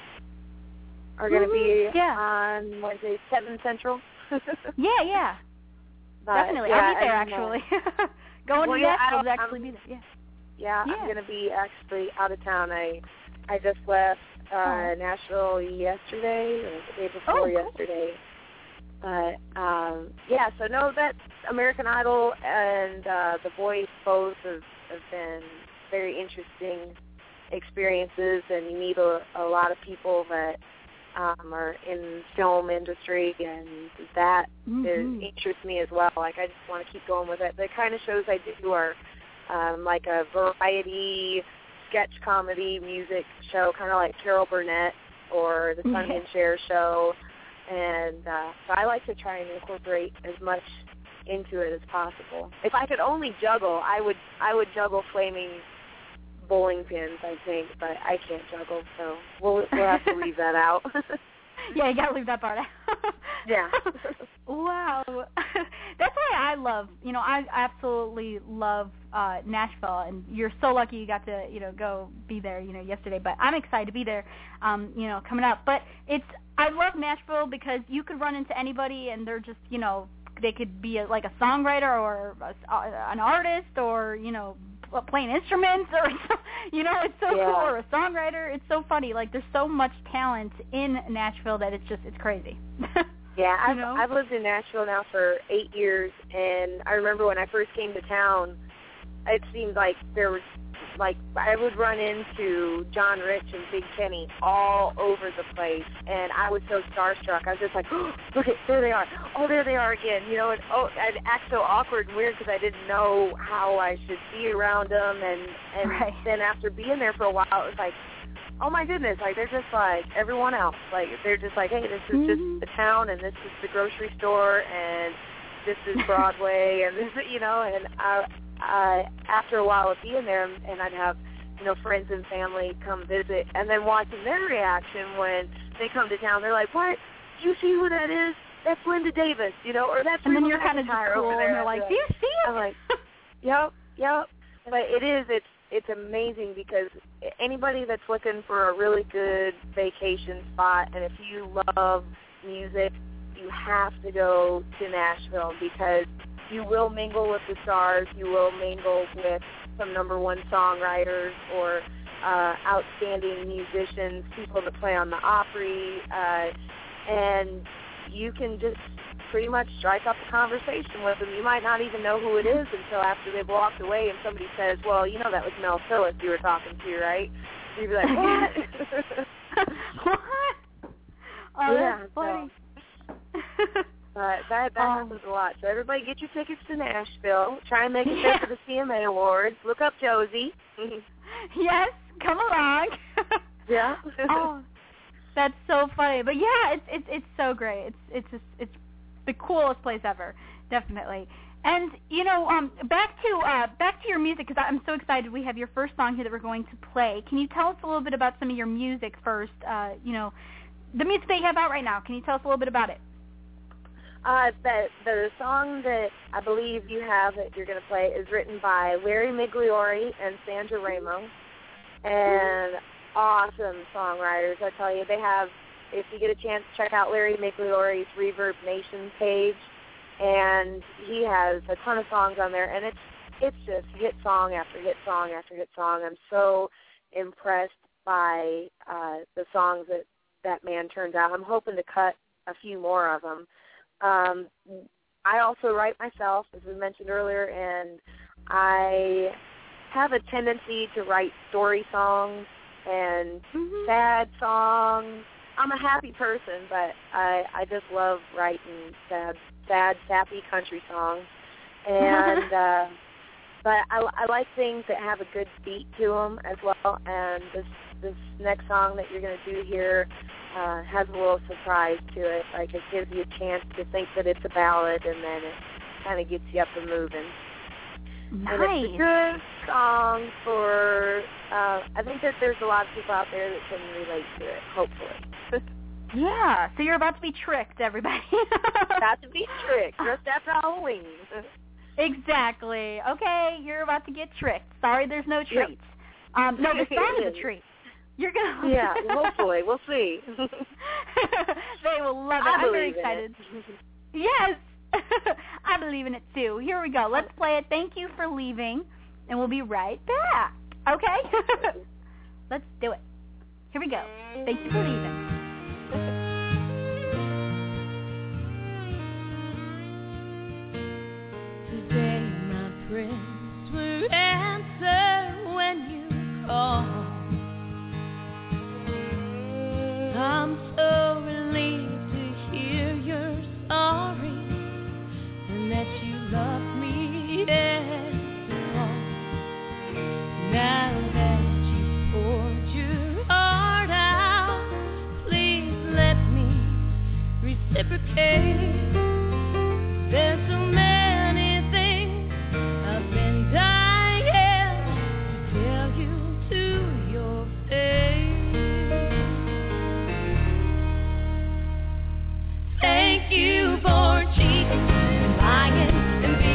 are going to mm-hmm. be yeah. on Wednesday, seven Central. yeah, yeah. But, definitely. Yeah, I'll be there, and, actually. Uh, Going well, to yeah, Nashville to I'm, actually be there. Yeah. Yeah, yeah. I'm going to be actually out of town. I I just left uh, oh. Nashville yesterday, or the day before oh, cool. yesterday. But, um, yeah, so no, that's American Idol and uh, The Voice both have, have been very interesting experiences, and you meet a, a lot of people that um, are in film industry, and that mm-hmm. is, interests me as well. Like, I just want to keep going with it. The kind of shows I do are um, like a variety sketch comedy music show, kind of like Carol Burnett or the Sonny and Cher show. And uh, so I like to try and incorporate as much into it as possible. If I could only juggle, I would I would juggle flaming bowling pins, I think, but I can't juggle, so we'll we'll have to leave that out. Yeah, you gotta leave that part out. Yeah. Wow. That's why I love, you know, I absolutely love uh, Nashville, and you're so lucky you got to, you know, go be there, you know, yesterday. But I'm excited to be there, um, you know, coming up. But it's, I love Nashville because you could run into anybody, and they're just, you know, they could be a, like a songwriter or a, an artist or, you know, playing instruments or, you know, it's so yeah. cool, or a songwriter. It's so funny. Like, there's so much talent in Nashville that it's just, it's crazy. Yeah, I've, you know? I've lived in Nashville now for eight years, and I remember when I first came to town, it seemed like there was, like, I would run into John Rich and Big Kenny all over the place, and I was so starstruck. I was just like, oh, look, at, there they are. Oh, there they are again. You know, and oh, I'd act so awkward and weird because I didn't know how I should be around them, and, and right. then after being there for a while, it was like, oh my goodness, like they're just like everyone else. Like they're just like, hey, this is mm-hmm. just the town, and this is the grocery store, and this is Broadway, and this, you know. And I, I, after a while of being there, and I'd have, you know, friends and family come visit, and then watching their reaction when they come to town, they're like, what? Do you see who that is? That's Linda Davis, you know, or that's. And Reba then you're kind of just cool, over there. and they're like, do you see it? I'm like, yep, yep. But it is, it's. It's amazing because anybody that's looking for a really good vacation spot, and if you love music, you have to go to Nashville because you will mingle with the stars, you will mingle with some number one songwriters or uh, outstanding musicians, people that play on the Opry, uh, and you can just pretty much strike up a conversation with them. You might not even know who it is until after they've walked away and somebody says, well, you know, that was Mel Phillips you were talking to, right? You'd be like, what? What? Oh, yeah, that's funny. So, but that, that um, happens a lot. So everybody get your tickets to Nashville. Try and make it there for the C M A Awards. Look up Josie. Yes, come along. Yeah. Oh, that's so funny. But yeah, it's it's it's so great. It's it's just, it's the coolest place ever, definitely. And you know, um, back to uh, back to your music because I'm so excited. We have your first song here that we're going to play. Can you tell us a little bit about some of your music first? Uh, you know, the music that you have out right now. Can you tell us a little bit about it? Uh, the the song that I believe you have that you're going to play is written by Larry Migliore and Sandra Ramos, and awesome songwriters. I tell you, they have. If you get a chance, check out Larry Migliore's Reverb Nation page, and he has a ton of songs on there, and it's it's just hit song after hit song after hit song. I'm so impressed by uh, the songs that that man turns out. I'm hoping to cut a few more of them. Um, I also write myself, as we mentioned earlier, and I have a tendency to write story songs and mm-hmm. sad songs. I'm a happy person, but I I just love writing sad, sad, sappy country songs, and uh, but I, I like things that have a good beat to them as well. And this this next song that you're going to do here uh, has a little surprise to it. Like it gives you a chance to think that it's a ballad, and then it kind of gets you up and moving. Nice. And it's a good song for, uh, I think that there's a lot of people out there that can relate to it, hopefully. Yeah, so you're about to be tricked, everybody. About to be tricked, just after Halloween. Exactly. Okay, you're about to get tricked. Sorry there's no treats. Yep. Um, no, the song is a treat. You're gonna. Yeah, hopefully. We'll see. They will love it. I I'm very believe excited. In it. Yes. I believe in it too. Here we go. Let's play it. Thank you for leaving, and we'll be right back. Okay? Let's do it. Here we go. Thank you for leaving. Today my prayers were answered when you called. I'm so relieved to hear you're sorry and that you love me after all. Now that you poured your heart out, please let me reciprocate. There's so many things I've been dying to tell you to your face. Thank you for cheating and lying and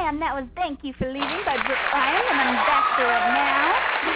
And that was Thank You for Leaving by Brooke Bryan, and I'm back to it now.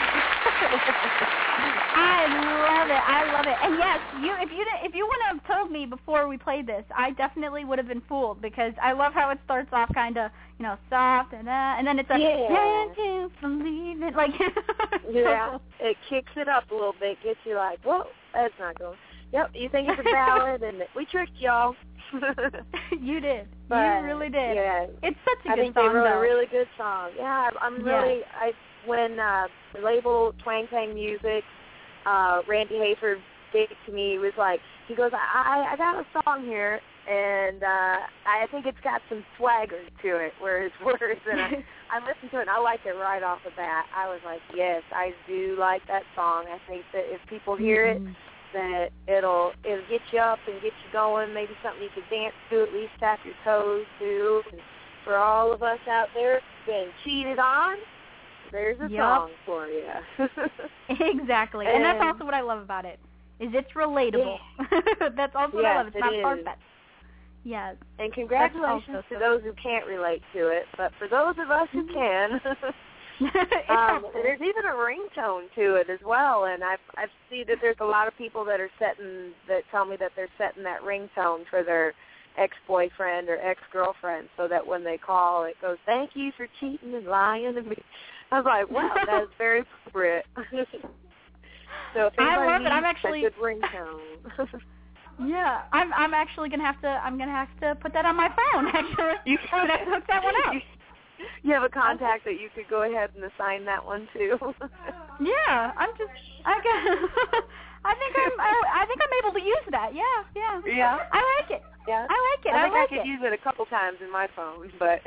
I love it. I love it. And yes, you if you if you wouldn't have told me before we played this, I definitely would have been fooled because I love how it starts off kind of, you know, soft and uh, and then it's a Yeah. Thank You for Leaving, like Yeah, it kicks it up a little bit, gets you like, whoa, that's not going. Yep, you think it's a ballad, and we tricked y'all. You did. But, you really did. Yeah, It's such a I good think song, they wrote though. a really good song. Yeah, I'm I'm Yeah. really. I when uh, the label Twang Tang Music, uh, Randy Hayford gave it to me. He was like, he goes, I I got a song here, and uh, I think it's got some swagger to it, where his words, and I, I listened to it, and I liked it right off the bat. I was like, yes, I do like that song. I think that if people hear it, Mhm. that it'll it'll get you up and get you going, maybe something you could dance to, at least tap your toes to. And for all of us out there who've been cheated on, there's a Yep. song for you. Exactly. And that's And- also what I love about it, is it's relatable. That's also what I Yes, love. It's it not is. far-fetched. Yes. And congratulations also to so- those who can't relate to it, but for those of us who can, It's um, helpful. there's even a ringtone to it as well. And I've I've seen that there's a lot of people that are setting that tell me that they're setting that ringtone for their ex-boyfriend or ex-girlfriend, so that when they call, it goes, "Thank you for cheating and lying to me." I was like, wow, that is very appropriate. So if I anybody love it. needs I'm actually- a good ringtone. Yeah, I'm I'm actually gonna have to I'm gonna have to put that on my phone. Actually, You I'm gonna hook that one up. You, you have a contact that you could go ahead and assign that one to. Yeah, I'm just I got. I think I'm I, I think I'm able to use that. Yeah, yeah. Yeah? I like it. Yeah. I like it. I I, think like I could it. use it a couple times in my phone, but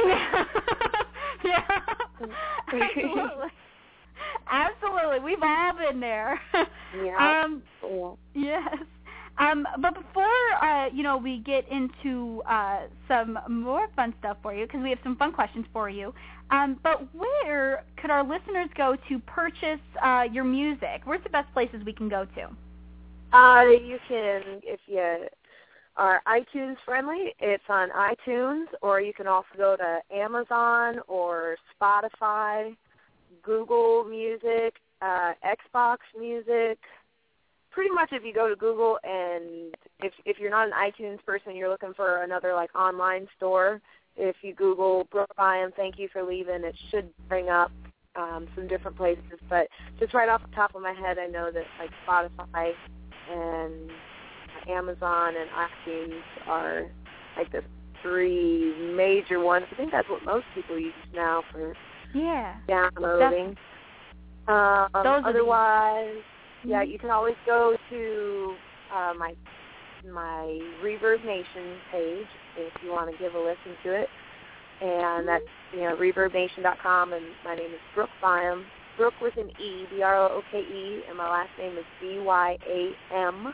Yeah. Absolutely. Absolutely. We've all been there. Yeah. Um yeah. yes. Um but before uh you know we get into uh some more fun stuff for you, because we have some fun questions for you. Um but where could our listeners go to purchase uh your music? Where's the best places we can go to? Uh, you can, if you are iTunes friendly, it's on iTunes, or you can also go to Amazon or Spotify, Google Music, uh, Xbox Music. Pretty much if you go to Google, and if if you're not an iTunes person, you're looking for another like online store, if you Google Brooke Bryan, Thank You for Leaving, it should bring up um, some different places. But just right off the top of my head, I know that like Spotify and Amazon and iTunes are like the three major ones. I think that's what most people use now for Yeah. downloading. Um, Those are the- otherwise, yeah, Mhm. you can always go to uh, my my Reverb Nation page if you want to give a listen to it, and that's you know reverb nation dot com. And my name is Brooke Byam. Brooke with an E, B R O O K E, and my last name is B Y A M.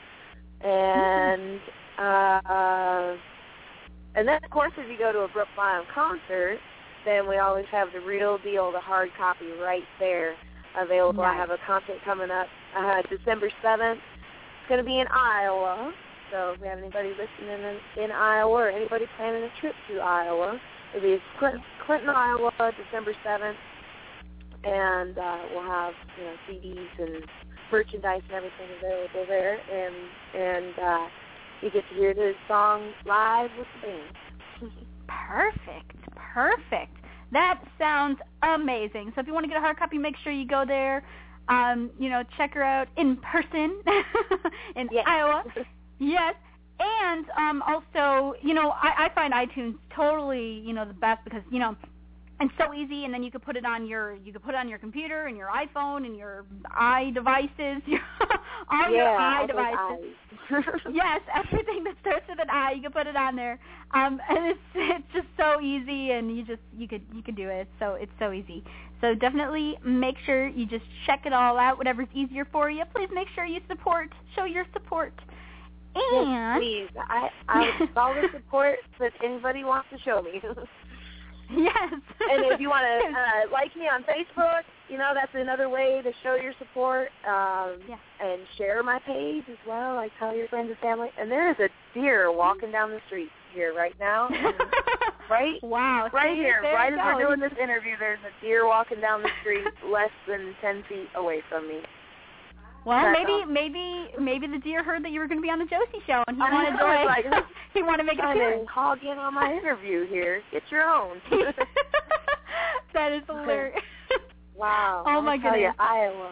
And uh, and then of course, if you go to a Brooke Byam concert, then we always have the real deal, the hard copy right there available. Nice. I have a concert coming up uh, December seventh. It's going to be in Iowa. So if we have anybody listening in, in Iowa or anybody planning a trip to Iowa, it'll be Clinton, Clinton, Iowa, December seventh. And uh, we'll have you know C Ds and merchandise and everything available there. And, and uh, you get to hear the song live with the band. Perfect. Perfect. That sounds amazing. So if you want to get a hard copy, make sure you go there. Um, you know, check her out in person in Yes. Iowa. Yes. And um, also, you know, I, I find iTunes totally, you know, the best because, you know, it's so easy, and then you could put it on your you could put it on your computer and your iPhone and your i devices, all your Yeah, i I think devices. I- Yes, everything that starts with an I, you can put it on there. Um, and it's it's just so easy, and you just you could you could do it. So it's so easy. So definitely make sure you just check it all out. Whatever's easier for you. Please make sure you support, show your support. And Yes, please. I I would all the support that anybody wants to show me. yes. And if you want to uh, like me on Facebook, you know, that's another way to show your support. Um, Yeah. And share my page as well. Like, tell your friends and family. And there is a deer walking down the street here right now. And Right? Wow. Right See, here, there right you as go. we're doing this interview, there's a deer walking down the street less than ten feet away from me. Well, That's maybe, awesome. maybe, maybe the deer heard that you were going to be on the Josie Show, and he I wanted know, to, it's like, he wanted to make an trying appearance. to hog in on my interview here. Get your own. That is hilarious. Wow. Oh, I'll my tell goodness. You, Iowa.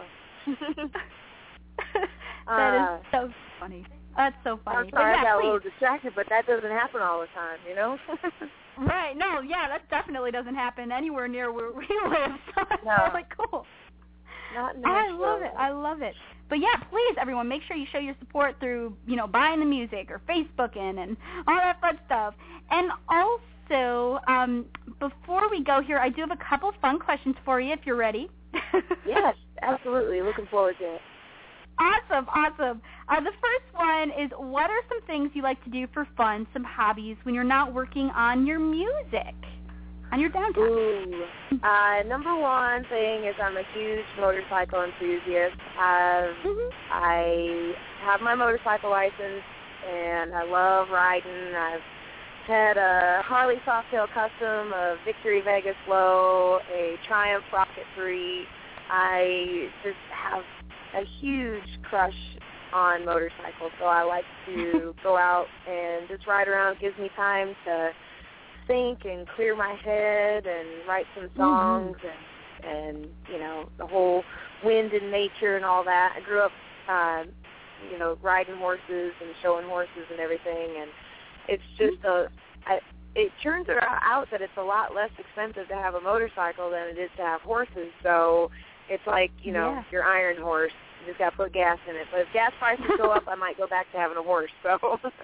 That uh, is so funny. That's so funny. I'm sorry, But yeah, I got please. a little distracted, but that doesn't happen all the time, you know? Right. No, yeah, that definitely doesn't happen anywhere near where we live, so that's No. really cool. Not in I Nashville. love it. I love it. But yeah, please, everyone, make sure you show your support through, you know, buying the music or Facebooking and all that fun stuff. And also, um, before we go here, I do have a couple fun questions for you if you're ready. Yes, absolutely. Looking forward to it. Awesome, awesome. Uh, the first one is, what are some things you like to do for fun, some hobbies, when you're not working on your music, on your downtime? Ooh. Uh, number one thing is I'm a huge motorcycle enthusiast. I've, Mhm. I have my motorcycle license, and I love riding. I've had a Harley Softail Custom, a Victory Vegas Low, a Triumph Rocket three. I just have a huge crush on motorcycles, so I like to go out and just ride around. It gives me time to think and clear my head and write some songs mm-hmm. and, and, you know, the whole wind and nature and all that. I grew up, uh, you know, riding horses and showing horses and everything, and it's just a, I, it turns out that it's a lot less expensive to have a motorcycle than it is to have horses, so it's like, you know, yeah. your iron horse. You just got to put gas in it. But if gas prices go up, I might go back to having a horse. So,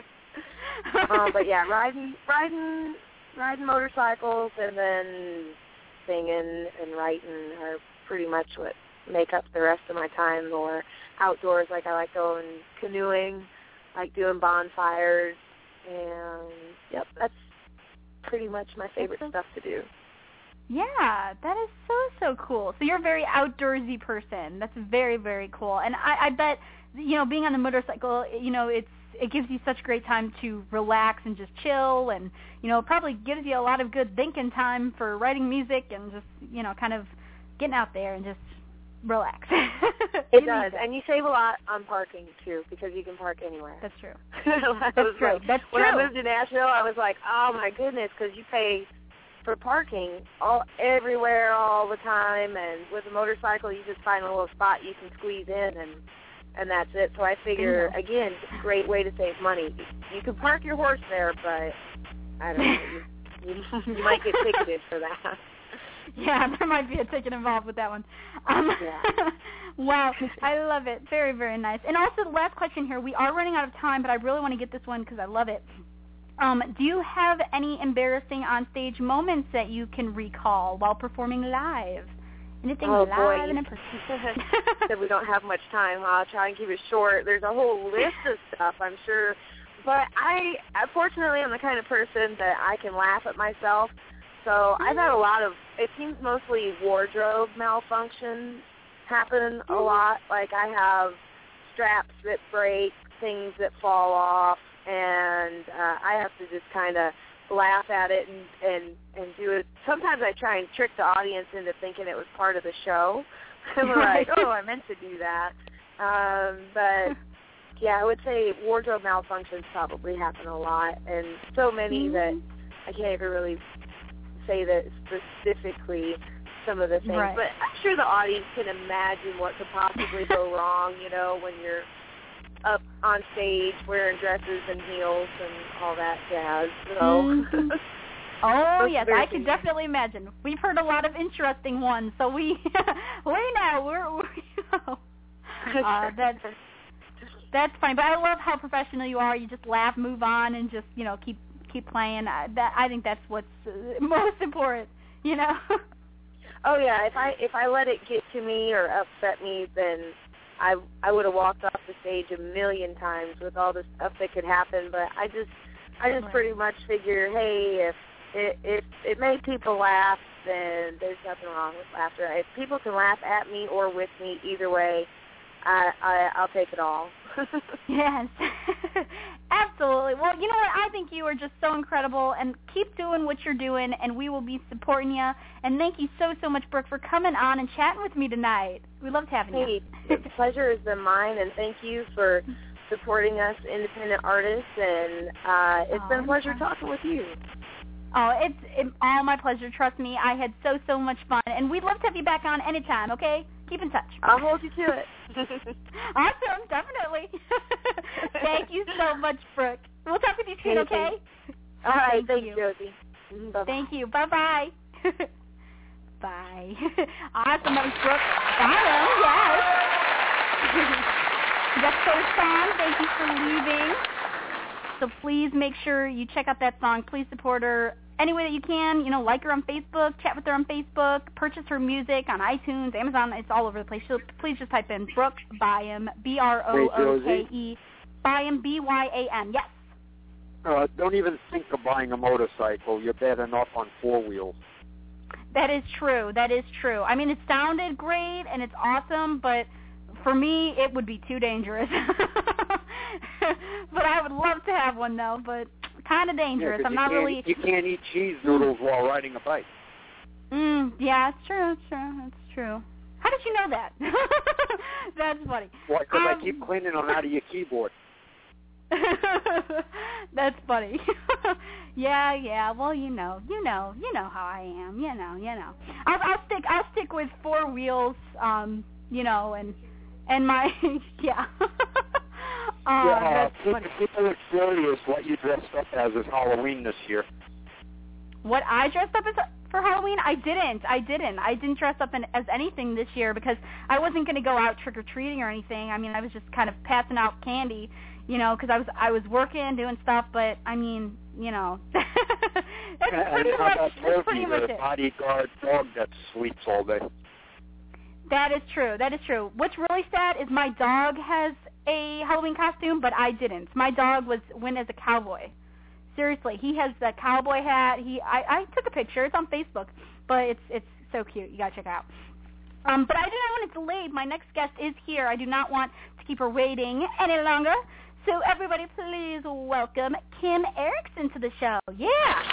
um, but yeah, riding, riding, riding motorcycles, and then singing and writing are pretty much what make up the rest of my time. Or outdoors, like I like going canoeing, like doing bonfires, and yep, that's pretty much my favorite stuff to do. Yeah, that is so, so cool. So you're a very outdoorsy person. That's very, very cool. And I, I bet, you know, being on the motorcycle, you know, it's it gives you such great time to relax and just chill, and, you know, it probably gives you a lot of good thinking time for writing music and just, you know, kind of getting out there and just relax. It does, and you save a lot on parking, too, because you can park anywhere. That's true. That's true. Like, That's when true. I moved to Nashville, I was like, oh, my goodness, because you pay for parking all everywhere all the time, and with a motorcycle, you just find a little spot you can squeeze in, and and that's it. So I figure, Bingo. again, it's a great way to save money. You can park your horse there, but I don't know, you, you, you might get ticketed for that. Yeah, there might be a ticket involved with that one. Um, Yeah. Wow, I love it. Very, very nice. And also, the last question here. We are running out of time, but I really want to get this one because I love it. Um, do you have any embarrassing on-stage moments that you can recall while performing live? Anything Oh, live boy. and in person? Said we don't have much time. I'll try and keep it short. There's a whole list of stuff, I'm sure. But I, unfortunately, I'm the kind of person that I can laugh at myself. So I've had a lot of, it seems mostly wardrobe malfunctions happen a lot. Like I have straps that break, things that fall off, and uh, I have to just kind of laugh at it and, and, and do it. Sometimes I try and trick the audience into thinking it was part of the show. And we're like, oh, I meant to do that. Um, but, yeah, I would say wardrobe malfunctions probably happen a lot, and so many Mm-hmm. that I can't even really say that specifically some of the things. Right. But I'm sure the audience can imagine what could possibly go wrong, you know, when you're up on stage wearing dresses and heels and all that jazz. So. Mhm. Oh, Those yes, very I can things. definitely imagine. We've heard a lot of interesting ones, so we we know. We're, we know. Uh, that's, that's fine. But I love how professional you are. You just laugh, move on, and just, you know, keep keep playing. I, that, I think that's what's uh, most important, you know? Oh, yeah, if I if I let it get to me or upset me, then I I would have walked off the stage a million times with all the stuff that could happen. But I just I just Right. pretty much figure, hey, if it if it made people laugh, then there's nothing wrong with laughter. If people can laugh at me or with me, either way, I, I I'll take it all. Yes. Absolutely. Well, you know what? I think you are just so incredible, and keep doing what you're doing, and we will be supporting you. And thank you so, so much, Brooke, for coming on and chatting with me tonight. We loved having hey, you. The pleasure has been mine, and thank you for supporting us independent artists, and uh, it's oh, been a pleasure talking with you. Oh, it's it, all my pleasure. Trust me, I had so, so much fun, and we'd love to have you back on anytime, okay? Keep in touch. I'll hold you to it. Awesome, definitely. Thank you so much, Brooke. We'll talk with you soon, okay? All right, thank, thank you, Josie. Bye-bye. Thank you. Bye-bye. Bye. Awesome, that was Brooke Byam, yes. That's first song. Thank you for leaving. So please make sure you check out that song. Please support her any way that you can. You know, like her on Facebook, chat with her on Facebook, purchase her music on iTunes, Amazon. It's all over the place. So please just type in Brooke Byam, B R O O K E, Byam, B Y A M. Yes. Uh, don't even think of buying a motorcycle. You're bad enough on four wheels. That is true. That is true. I mean, it sounded great and it's awesome, but for me, it would be too dangerous. But I would love to have one, though, but kind of dangerous. Yeah, I'm not really... You can't eat cheese noodles while riding a bike. Mm, yeah, it's true. It's true. It's true. How did you know that? That's funny. Why? Because um, I keep cleaning them out of your keyboard. That's funny. yeah, yeah. Well, you know, you know, you know how I am. You know, you know. I'll, I'll stick. I'll stick with four wheels. Um, you know, and and my yeah. um, yeah, that's uh, funny. people are curious what you dressed up as as Halloween this year. What I dressed up as for Halloween? I didn't. I didn't. I didn't dress up in, as anything this year because I wasn't going to go out trick or treating or anything. I mean, I was just kind of passing out candy. You know, because I was I was working, doing stuff, but I mean, you know, that's pretty and much about that's pretty Turkey, much the it. bodyguard dog that sleeps all day. That is true. That is true. What's really sad is my dog has a Halloween costume, but I didn't. My dog was went as a cowboy. Seriously, he has the cowboy hat. He I, I took a picture. It's on Facebook, but it's it's so cute. You gotta check it out. Um, but I do not want to delay. My next guest is here. I do not want to keep her waiting any longer. So everybody, please welcome Kim Erickson to the show. Yeah.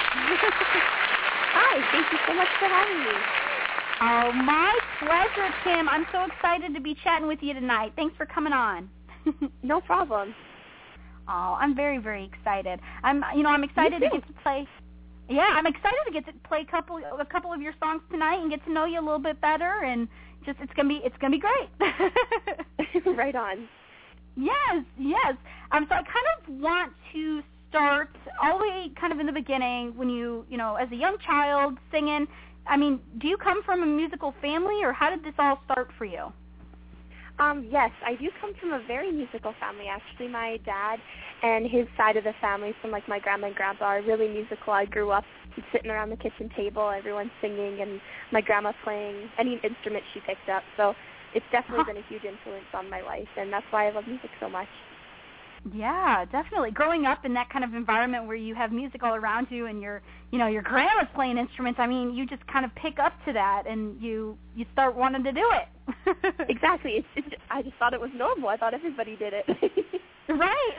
Hi. Thank you so much for having me. Oh, my pleasure, Kim. I'm so excited to be chatting with you tonight. Thanks for coming on. No problem. Oh, I'm very, very excited. I'm, you know, I'm excited to get to play. Yeah, I'm excited to get to play a couple, a couple of your songs tonight and get to know you a little bit better. And just, it's gonna be, it's gonna be great. Right on. Yes, yes. Um, so I kind of want to start all the way kind of in the beginning when you, you know, as a young child singing. I mean, do you come from a musical family, or how did this all start for you? Um, yes, I do come from a very musical family. Actually, my dad and his side of the family, from like my grandma and grandpa, are really musical. I grew up sitting around the kitchen table, everyone singing, and my grandma playing any instrument she picked up. So it's definitely been a huge influence on my life, and that's why I love music so much. Yeah, definitely. Growing up in that kind of environment where you have music all around you and your, you know, your grandma's playing instruments, I mean, you just kind of pick up to that and you you start wanting to do it. Exactly. It's, it's, I just thought it was normal. I thought everybody did it. Right.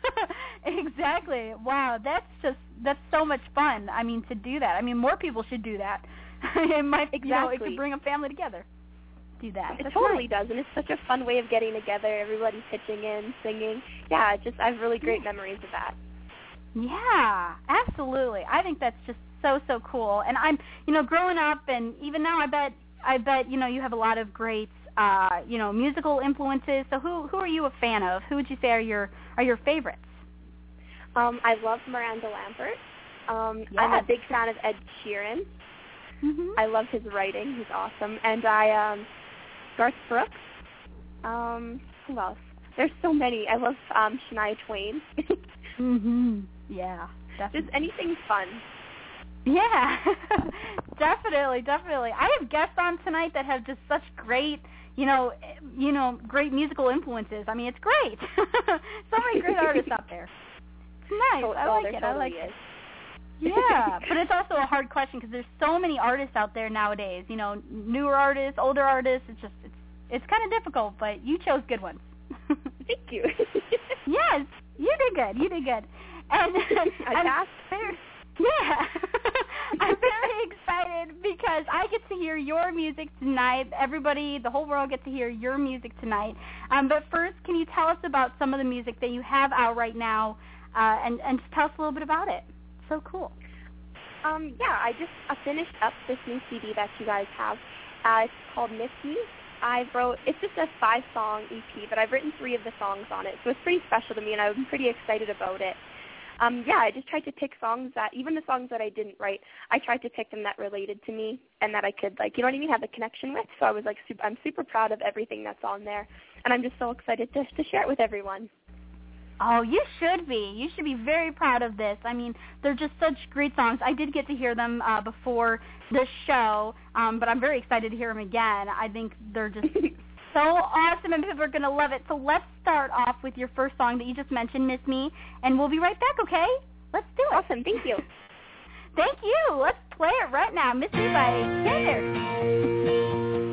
Exactly. Wow, that's just that's so much fun. I mean, to do that. I mean, more people should do that. It might, exactly. You know, it could bring a family together. Do that. It That's totally nice. does, and it's such a fun way of getting together, everybody pitching in, singing. Yeah, just I have really great memories of that. Yeah, absolutely. I think that's just so, so cool. And I'm, you know, growing up, and even now, I bet, I bet, you know, you have a lot of great, uh, you know, musical influences. So who, who are you a fan of? Who would you say are your, are your favorites? Um, I love Miranda Lambert. Um, Yes. I'm a big fan of Ed Sheeran. Mm-hmm. I love his writing. He's awesome. And I, um, Garth Brooks. Um, who else? There's so many. I love um, Shania Twain. Mm-hmm. Yeah, definitely. Just anything fun. Yeah, definitely, definitely. I have guests on tonight that have just such great, you know, you know, great musical influences. I mean, it's great. So many great artists out there. It's nice. Oh, I oh, like there it. totally I like is. it. Yeah, but it's also a hard question because there's so many artists out there nowadays. You know, newer artists, older artists. It's just it's it's kind of difficult, but you chose good ones. Thank you. Yes, you did good. You did good. And I passed. Very, yeah. I'm very excited because I get to hear your music tonight. Everybody, the whole world gets to hear your music tonight. Um, but first, can you tell us about some of the music that you have out right now, uh, and, and just tell us a little bit about it? So cool. Um, yeah, I just uh, finished up this new C D that you guys have. Uh, it's called Miss Me. I wrote, it's just a five-song E P, but I've written three of the songs on it, so it's pretty special to me, and I'm pretty excited about it. Um, yeah, I just tried to pick songs that, even the songs that I didn't write, I tried to pick them that related to me and that I could, like, you know what I mean, have a connection with. So I was, like, super, I'm super proud of everything that's on there, and I'm just so excited to, to share it with everyone. Oh, you should be. You should be very proud of this. I mean, they're just such great songs. I did get to hear them uh, before the show, um, but I'm very excited to hear them again. I think they're just so awesome, and people are going to love it. So let's start off with your first song that you just mentioned, Miss Me, and we'll be right back, okay? Let's do it. Awesome. Thank you. Thank you. Let's play it right now. Miss Me by Heather.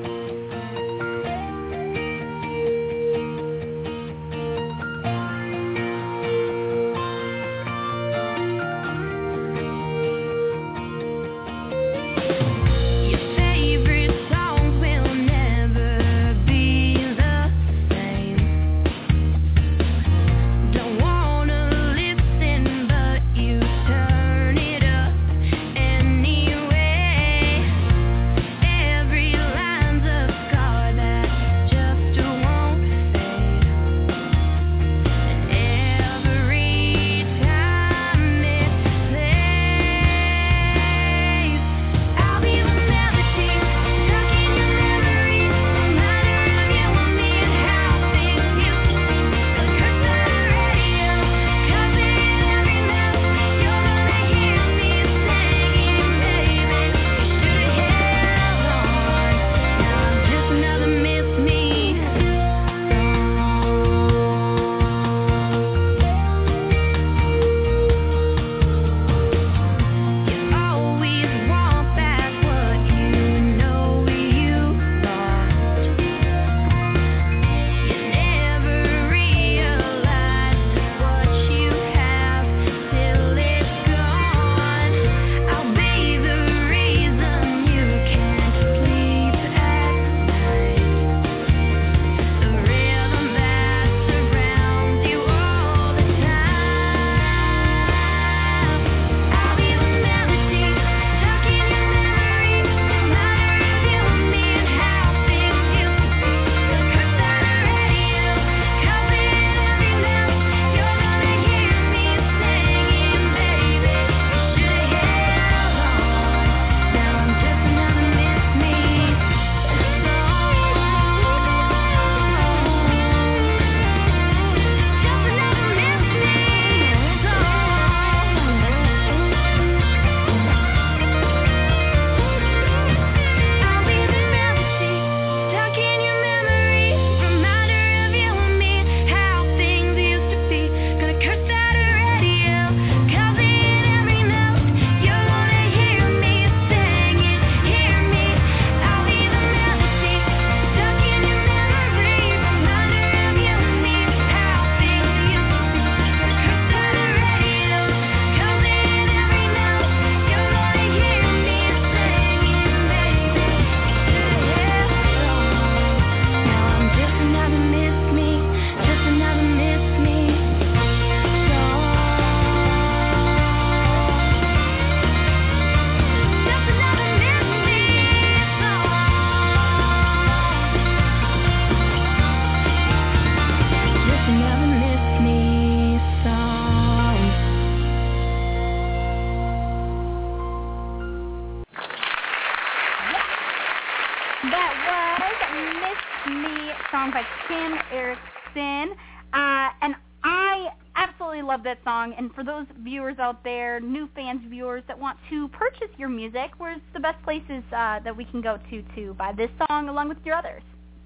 song by Kim Erickson, uh, and I absolutely love that song. And for those viewers out there, new fans, viewers that want to purchase your music, where's the best places uh, that we can go to to buy this song along with your others?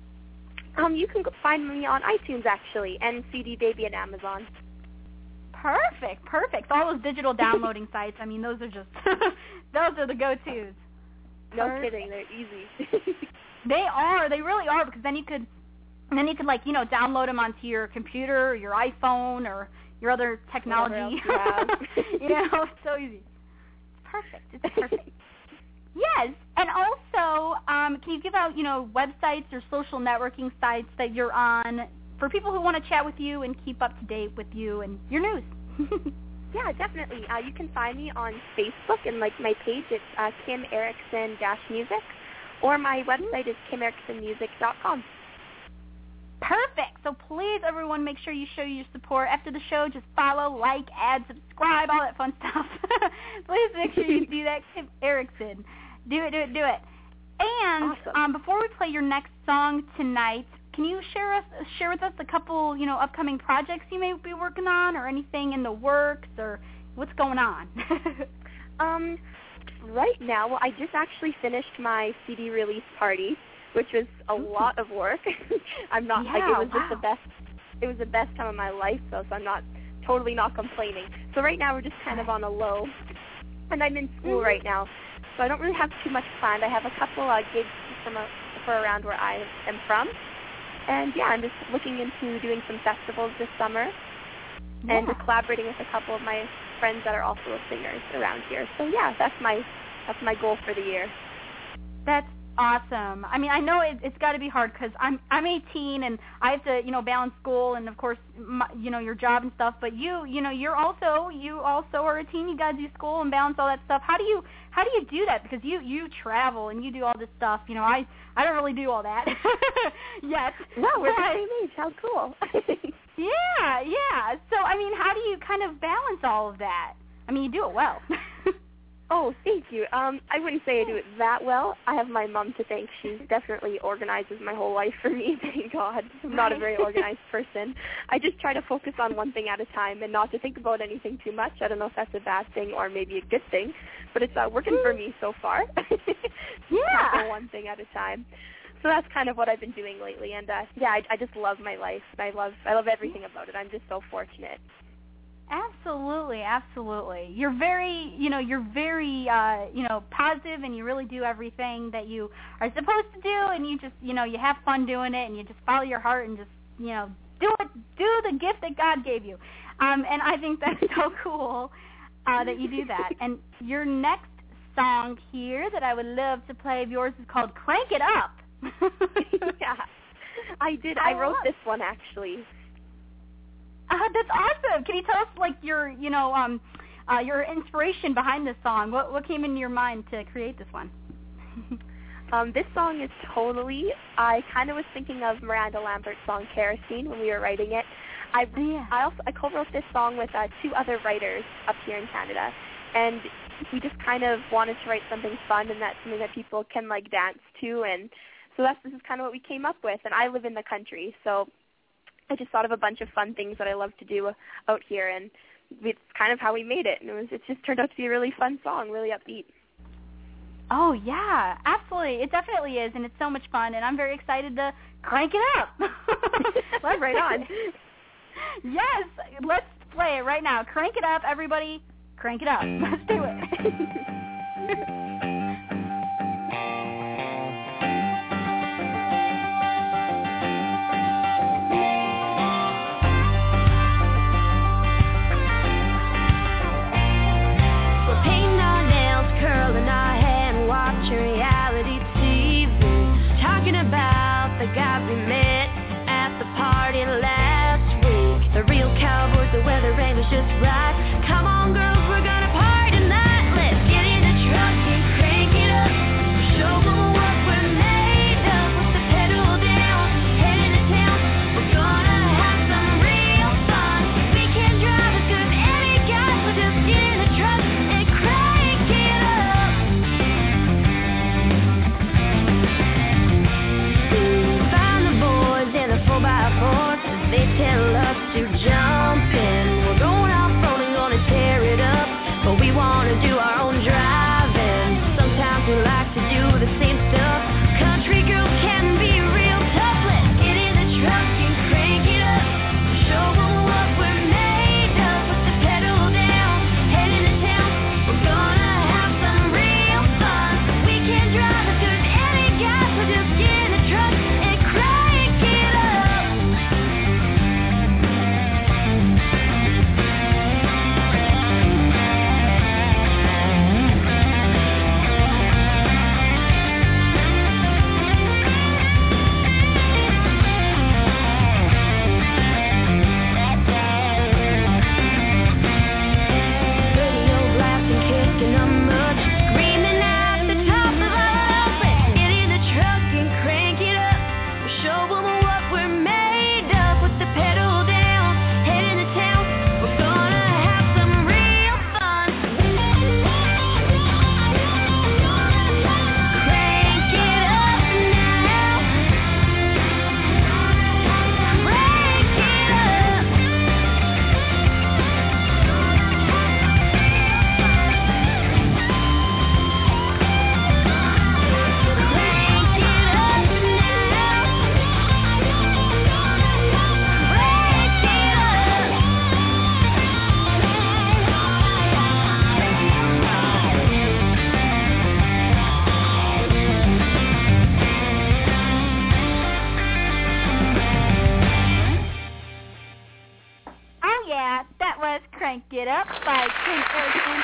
Um, you can go find me on iTunes, actually, and C D Baby and Amazon. Perfect, perfect. All those digital downloading sites, I mean, those are just, those are the go-tos. No Perfect. kidding, they're easy. They are, they really are, because then you could, And then you could, like, you know, download them onto your computer or your iPhone or your other technology. You, have. you know, it's so easy. It's perfect. It's perfect. Yes, and also, um, can you give out, you know, websites or social networking sites that you're on for people who want to chat with you and keep up to date with you and your news? Yeah, definitely. Uh, you can find me on Facebook, and like my page, it's uh, Kim Erickson Music, or my website is kim erickson music dot com. Perfect. So please, everyone, make sure you show your support. After the show, just follow, like, add, subscribe, all that fun stuff. Please make sure you do that, Kim Erickson. Do it, do it, do it. And awesome. um, before we play your next song tonight, can you share us share with us a couple, you know, upcoming projects you may be working on, or anything in the works, or what's going on? um, right now, well, I just actually finished my C D release party, which was a Ooh. lot of work. I'm not yeah, like it was wow. just the best. It was the best time of my life, though, so I'm not totally not complaining. So right now we're just kind of on a low, and I'm in school mm-hmm. right now, so I don't really have too much planned. I have a couple uh, gigs from a, for around where I am from, and yeah, I'm just looking into doing some festivals this summer, yeah. and collaborating with a couple of my friends that are also singers around here. So yeah, that's my that's my goal for the year. That's awesome. I mean, I know it, it's got to be hard because I'm I'm eighteen and I have to, you know, balance school and of course, my, you know, your job and stuff. But you, you know, you're also you also are a teen. You got to do school and balance all that stuff. How do you how do you do that? Because you you travel and you do all this stuff. You know, I I don't really do all that yet. No, we're the but, same age. How cool. yeah, yeah. So I mean, how do you kind of balance all of that? I mean, you do it well. Oh, thank you. Um, I wouldn't say I do it that well. I have my mom to thank. She definitely organizes my whole life for me, thank God. I'm not a very organized person. I just try to focus on one thing at a time and not to think about anything too much. I don't know if that's a bad thing or maybe a good thing, but it's uh, working for me so far. Yeah. One thing at a time. So that's kind of what I've been doing lately. And, uh, yeah, I, I just love my life. I love I love everything about it. I'm just so fortunate. Absolutely, absolutely. You're very, you know, you're very, uh, you know, positive, and you really do everything that you are supposed to do, and you just, you know, you have fun doing it, and you just follow your heart and just, you know, do it, do the gift that God gave you. Um, and I think that's so cool uh, that you do that. And your next song here that I would love to play of yours is called "Crank It Up." Yeah, I did. I, I wrote this one actually. Uh, that's awesome. Can you tell us, like, your, you know, um, uh, your inspiration behind this song? What what came into your mind to create this one? um, this song is totally. I kind of was thinking of Miranda Lambert's song "Kerosene" when we were writing it. I yeah. I also I co-wrote this song with uh, two other writers up here in Canada, and we just kind of wanted to write something fun and that's something that people can like dance to, and so that's this is kind of what we came up with. And I live in the country, so I just thought of a bunch of fun things that I love to do out here, and it's kind of how we made it. And it was it just turned out to be a really fun song, really upbeat. Oh, yeah, absolutely. It definitely is, and it's so much fun, and I'm very excited to crank it up. Let's right on. Yes, let's play it right now. Crank it up, everybody. Crank it up. Let's do it. Reality T V, talking about the guy we met at the party last week. The real cowboys, the weather rain was just right. Come on, girls, we're gonna party tonight. Let's get in the truck and crank it up. Show them what we're made of. With the pedal down, heading to town. We're gonna have some real fun. We can drive as good as any guy, so just get in the truck and crank it up. They tell us to jump in. We're going off rolling It Up by Ken Erickson.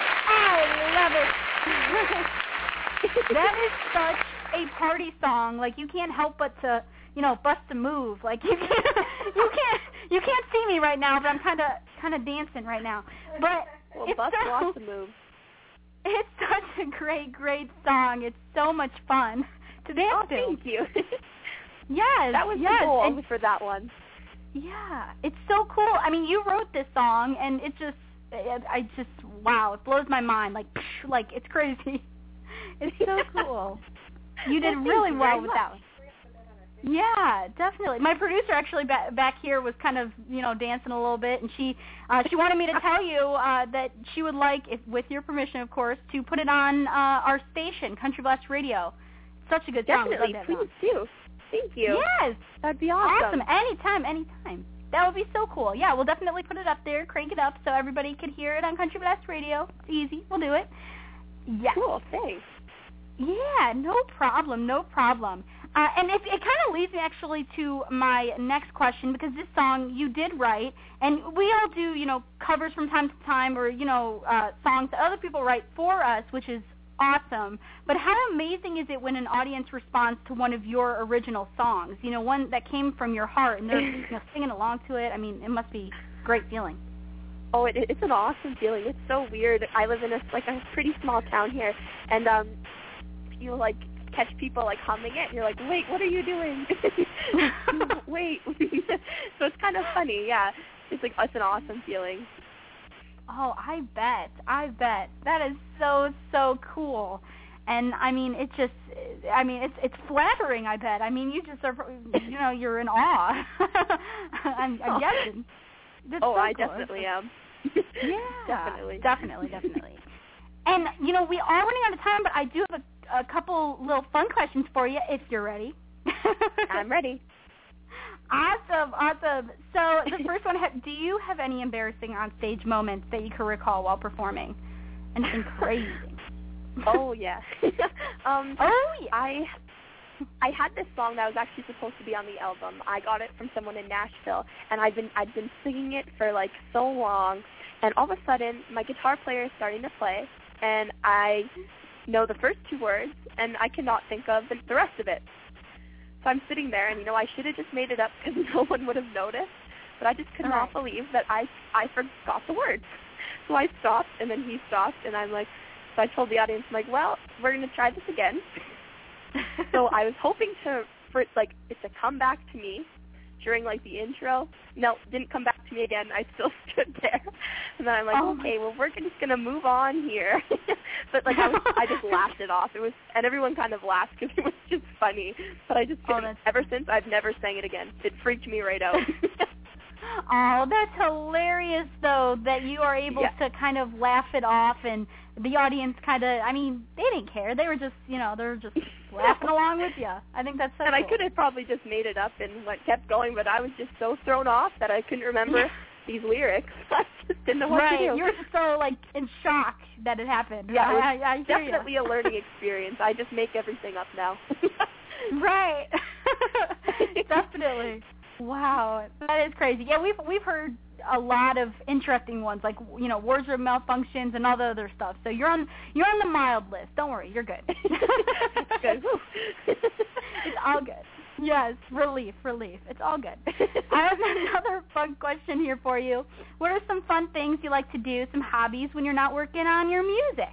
I love it. That is such a party song. Like, you can't help but to, you know, bust a move. Like, you can't, you can't, you can't see me right now, but I'm kind of, kind of dancing right now. But well, it's bust so, lots of moves. It's such a great, great song. It's so much fun to dance oh, to. Thank you. Yes, that was yes, the goal and, for that one. Yeah, it's so cool. I mean, you wrote this song, and it just, it, I just, wow, it blows my mind. Like, like it's crazy. It's so cool. You did well, really you well with much. that one. Yeah, definitely. My producer actually back, back here was kind of, you know, dancing a little bit, and she uh, she wanted me to tell you uh, that she would like, if with your permission, of course, to put it on uh, our station, Country Blast Radio. Such a good song. Definitely, please do. Thank you. Yes. That'd be awesome. Awesome. Anytime, anytime. That would be so cool. Yeah, we'll definitely put it up there, crank it up so everybody can hear it on Country Blast Radio. It's easy. We'll do it. Yeah. Cool. Thanks. Yeah, no problem, no problem. Uh, and it, it kind of leads me actually to my next question, because this song you did write, and we all do, you know, covers from time to time, or, you know, uh, songs that other people write for us, which is awesome. But how amazing is it when an audience responds to one of your original songs, you know, one that came from your heart, and they're you know, singing along to it? I mean, it must be a great feeling. Oh, it, it's an awesome feeling. It's so weird. I live in a like a pretty small town here, and um, you like catch people like humming it, and you're like, wait, what are you doing? Wait. So it's kind of funny, yeah. It's like it's an awesome feeling. Oh, I bet. I bet. That is so, so cool. And, I mean, it just, I mean, it's it's flattering, I bet. I mean, you just are, you know, you're in awe. I'm, I'm guessing. That's oh, so I cool. definitely am. Yeah. Definitely. Definitely, definitely. And, you know, we are running out of time, but I do have a, a couple little fun questions for you, if you're ready. I'm ready. Awesome, awesome. So the first one, do you have any embarrassing on-stage moments that you can recall while performing? Anything crazy? Oh, yeah. um, oh, yeah. I I had this song that was actually supposed to be on the album. I got it from someone in Nashville, and I've been I'd been singing it for, like, so long. And all of a sudden, my guitar player is starting to play, and I know the first two words, and I cannot think of the, the rest of it. So I'm sitting there, and, you know, I should have just made it up because no one would have noticed. But I just could right. not believe that I I forgot the words. So I stopped, and then he stopped, and I'm like, so I told the audience, I'm like, well, we're going to try this again. So I was hoping to, for like, it to come back to me during, like, the intro. No, didn't come back to me again. I still stood there. And then I'm like, oh okay, well, we're just going to move on here. But, like, I, was, I just laughed it off. It was, and everyone kind of laughed because it was just funny. But I just couldn't. Oh, Ever since, I've never sang it again. It freaked me right out. Oh, that's hilarious, though, that you are able yeah. to kind of laugh it off, and the audience kind of, I mean, they didn't care. They were just, you know, they were just laughing along with you. I think that's so And cool. I could have probably just made it up and like, kept going, but I was just so thrown off that I couldn't remember these lyrics. I just didn't know what right. to do. You were just so, like, in shock that it happened. Yeah, I, it I, I was hear definitely you. a learning experience. I just make everything up now. Right. Definitely. Wow, that is crazy. Yeah, we've we've heard a lot of interesting ones, like, you know, wardrobe malfunctions and all the other stuff. So you're on you're on the mild list. Don't worry, you're good. Good. It's all good. Yes, relief, relief. It's all good. I have another fun question here for you. What are some fun things you like to do, some hobbies, when you're not working on your music?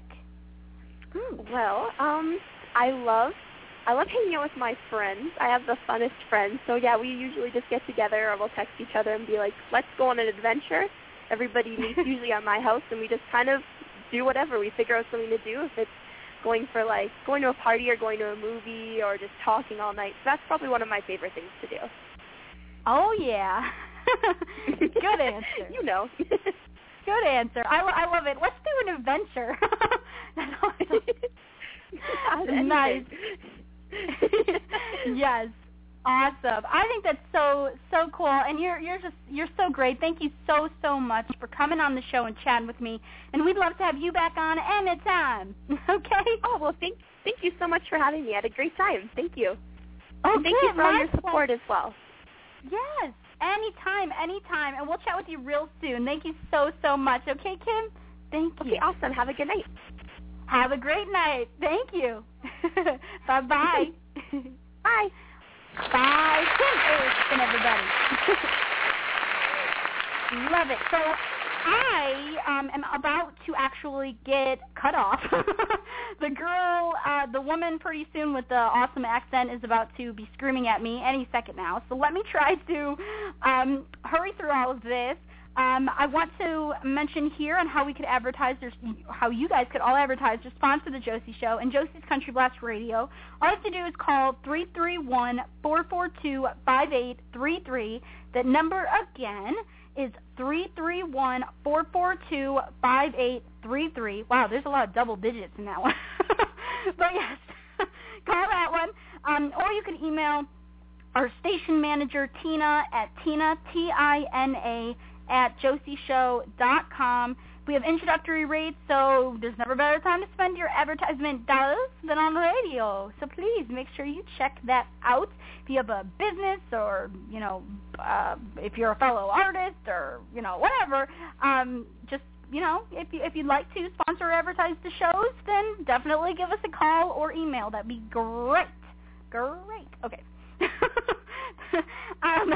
Well, um, I love I love hanging out with my friends. I have the funnest friends. So, yeah, we usually just get together or we'll text each other and be like, let's go on an adventure. Everybody meets usually at my house, and we just kind of do whatever. We figure out something to do, if it's going for, like, going to a party or going to a movie or just talking all night. So that's probably one of my favorite things to do. Oh, yeah. Good answer. You know. Good answer. I, I love it. Let's do an adventure. That's awesome. Nice. Yes, awesome. I think that's so so cool, and you're you're just you're so great. Thank you so so much for coming on the show and chatting with me, and we'd love to have you back on anytime. Okay? Oh, well, thank thank you so much for having me. I had a great time. Thank you. Oh, and thank good. you for all My your support pleasure. as well. Yes, Anytime, anytime. And we'll chat with you real soon. Thank you so, so much. Okay, Kim? Thank you. Okay, awesome. Have a good night. Have a great night. Thank you. Bye-bye. Bye. Bye. Kim Erickson, everybody. Love it. So I um, am about to actually get cut off. The girl, uh, the woman pretty soon with the awesome accent is about to be screaming at me any second now. So let me try to um, hurry through all of this. Um, I want to mention here on how we could advertise, there's, how you guys could all advertise or sponsor the Josie Show and Josie's Country Blast Radio. All you have to do is call three three one, four four two, five eight three three. The number again is three three one, four four two, five eight three three. Wow, there's a lot of double digits in that one. But yes, call that one. Um, or you can email our station manager, Tina, at Tina, T I N A, at josie show dot com. We have introductory rates, so there's never a better time to spend your advertisement dollars than on the radio. So please make sure you check that out. If you have a business or, you know, uh, if you're a fellow artist or, you know, whatever, um, just, you know, if, you, if you'd like to sponsor or advertise the shows, then definitely give us a call or email. That'd be great. Great. Okay. um...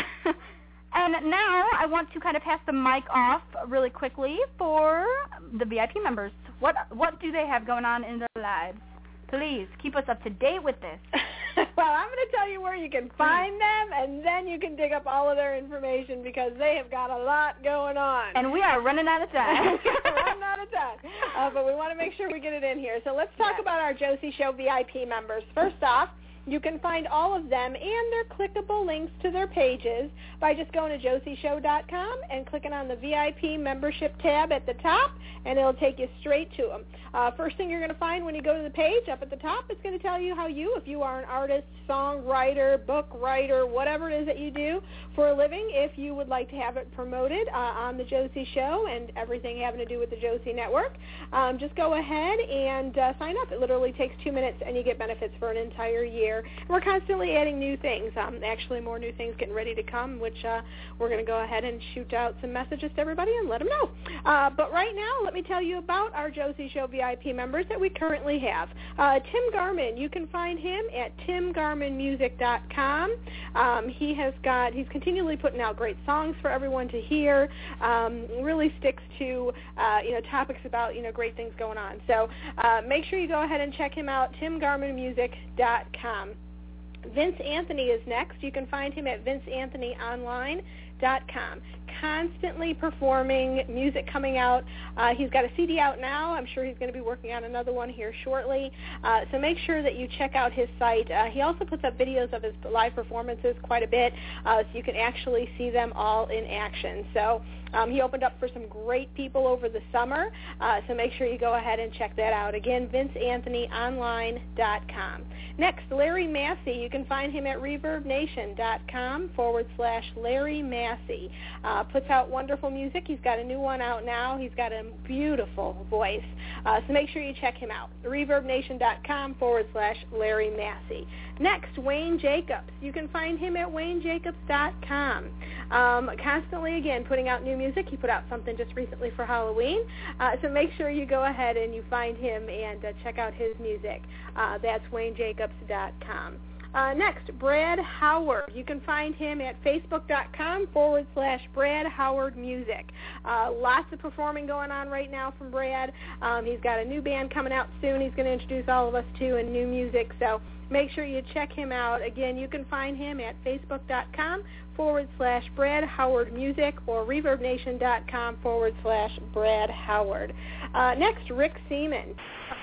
And now I want to kind of pass the mic off really quickly for the V I P members. What what do they have going on in their lives? Please keep us up to date with this. Well, I'm going to tell you where you can find them, and then you can dig up all of their information because they have got a lot going on. And we are running out of time. We're running out of time. Uh, but we want to make sure we get it in here. So let's talk yeah. about our Josie Show V I P members. First off, you can find all of them and their clickable links to their pages by just going to josie show dot com and clicking on the V I P membership tab at the top, and it'll take you straight to them. Uh, first thing you're going to find when you go to the page up at the top, it's going to tell you how you, if you are an artist, songwriter, book writer, whatever it is that you do for a living, if you would like to have it promoted uh, on the Josie Show and everything having to do with the Josie Network, um, just go ahead and uh, sign up. It literally takes two minutes, and you get benefits for an entire year. And we're constantly adding new things. Um, actually, more new things getting ready to come, which uh, we're going to go ahead and shoot out some messages to everybody and let them know. Uh, but right now, let me tell you about our Josie Show V I P members that we currently have. Uh, Tim Garman, you can find him at tim garman music dot com. Um, he has got, he's continually putting out great songs for everyone to hear. Um, really sticks to, uh, you know, topics about, you know, great things going on. So uh, make sure you go ahead and check him out, tim garman music dot com. Vince Anthony is next. You can find him at vince anthony online dot com. Constantly performing, music coming out. Uh, he's got a C D out now. I'm sure he's going to be working on another one here shortly. Uh, so make sure that you check out his site. Uh, he also puts up videos of his live performances quite a bit, uh, so you can actually see them all in action. So um, he opened up for some great people over the summer, uh, so make sure you go ahead and check that out. Again, vince anthony online dot com. Next, Larry Massey. You can find him at reverb nation dot com forward slash Larry Massey. Uh, puts out wonderful music. He's got a new one out now. He's got a beautiful voice. Uh, so make sure you check him out. reverb nation dot com forward slash Larry Massey. Next, Wayne Jacobs. You can find him at wayne jacobs dot com. Um, constantly, again, putting out new music. He put out something just recently for Halloween. Uh, so make sure you go ahead and you find him and uh, check out his music. Uh, that's wayne jacobs dot com. Uh, next, Brad Howard. You can find him at facebook dot com forward slash Brad Howard Music. Uh, lots of performing going on right now from Brad. Um, he's got a new band coming out soon. He's going to introduce all of us to and new music. So make sure you check him out. Again, you can find him at facebook dot com forward slash Brad Howard Music or reverb nation dot com forward slash Brad Howard. Uh, next, Rick Seaman.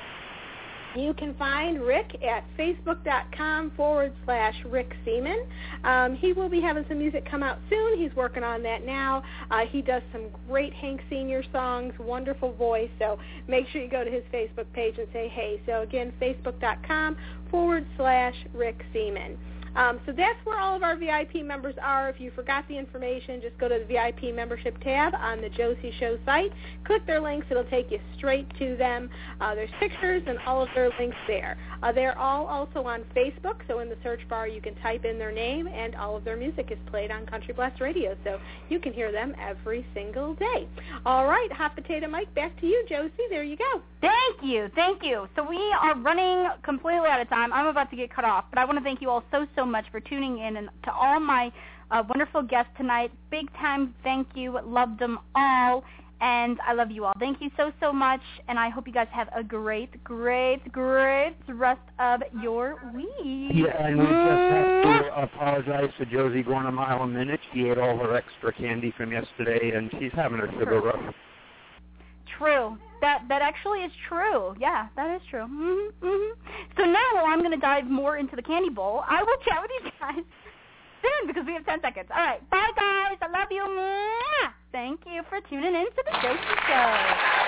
You can find Rick at facebook dot com forward slash Rick Seaman. Um, he will be having some music come out soon. He's working on that now. Uh, he does some great Hank Senior songs, wonderful voice, so make sure you go to his Facebook page and say hey. So again, facebook dot com forward slash Rick Seaman. Um, so that's where all of our V I P members are. If you forgot the information, just go to the V I P membership tab on the Josie Show site. Click their links. It'll take you straight to them. Uh, there's pictures and all of their links there. Uh, they're all also on Facebook, so in the search bar you can type in their name, and all of their music is played on Country Blast Radio, so you can hear them every single day. All right, Hot Potato Mike, back to you, Josie. There you go. Thank you, thank you. So we are running completely out of time. I'm about to get cut off, but I want to thank you all so, so much for tuning in, and to all my uh, wonderful guests tonight, big time thank you. Loved them all. And I love you all. Thank you so, so much, and I hope you guys have a great, great, great rest of your week. Yeah, and we just have to apologize to Josie going a mile a minute. She ate all her extra candy from yesterday, and she's having her sugar rush. True. That that actually is true. Yeah, that is true. Mm-hmm, mm-hmm. So now I'm going to dive more into the candy bowl. I will chat with you guys soon because we have ten seconds. All right. Bye, guys. I love you. Mwah! Thank you for tuning in to the Josie Show.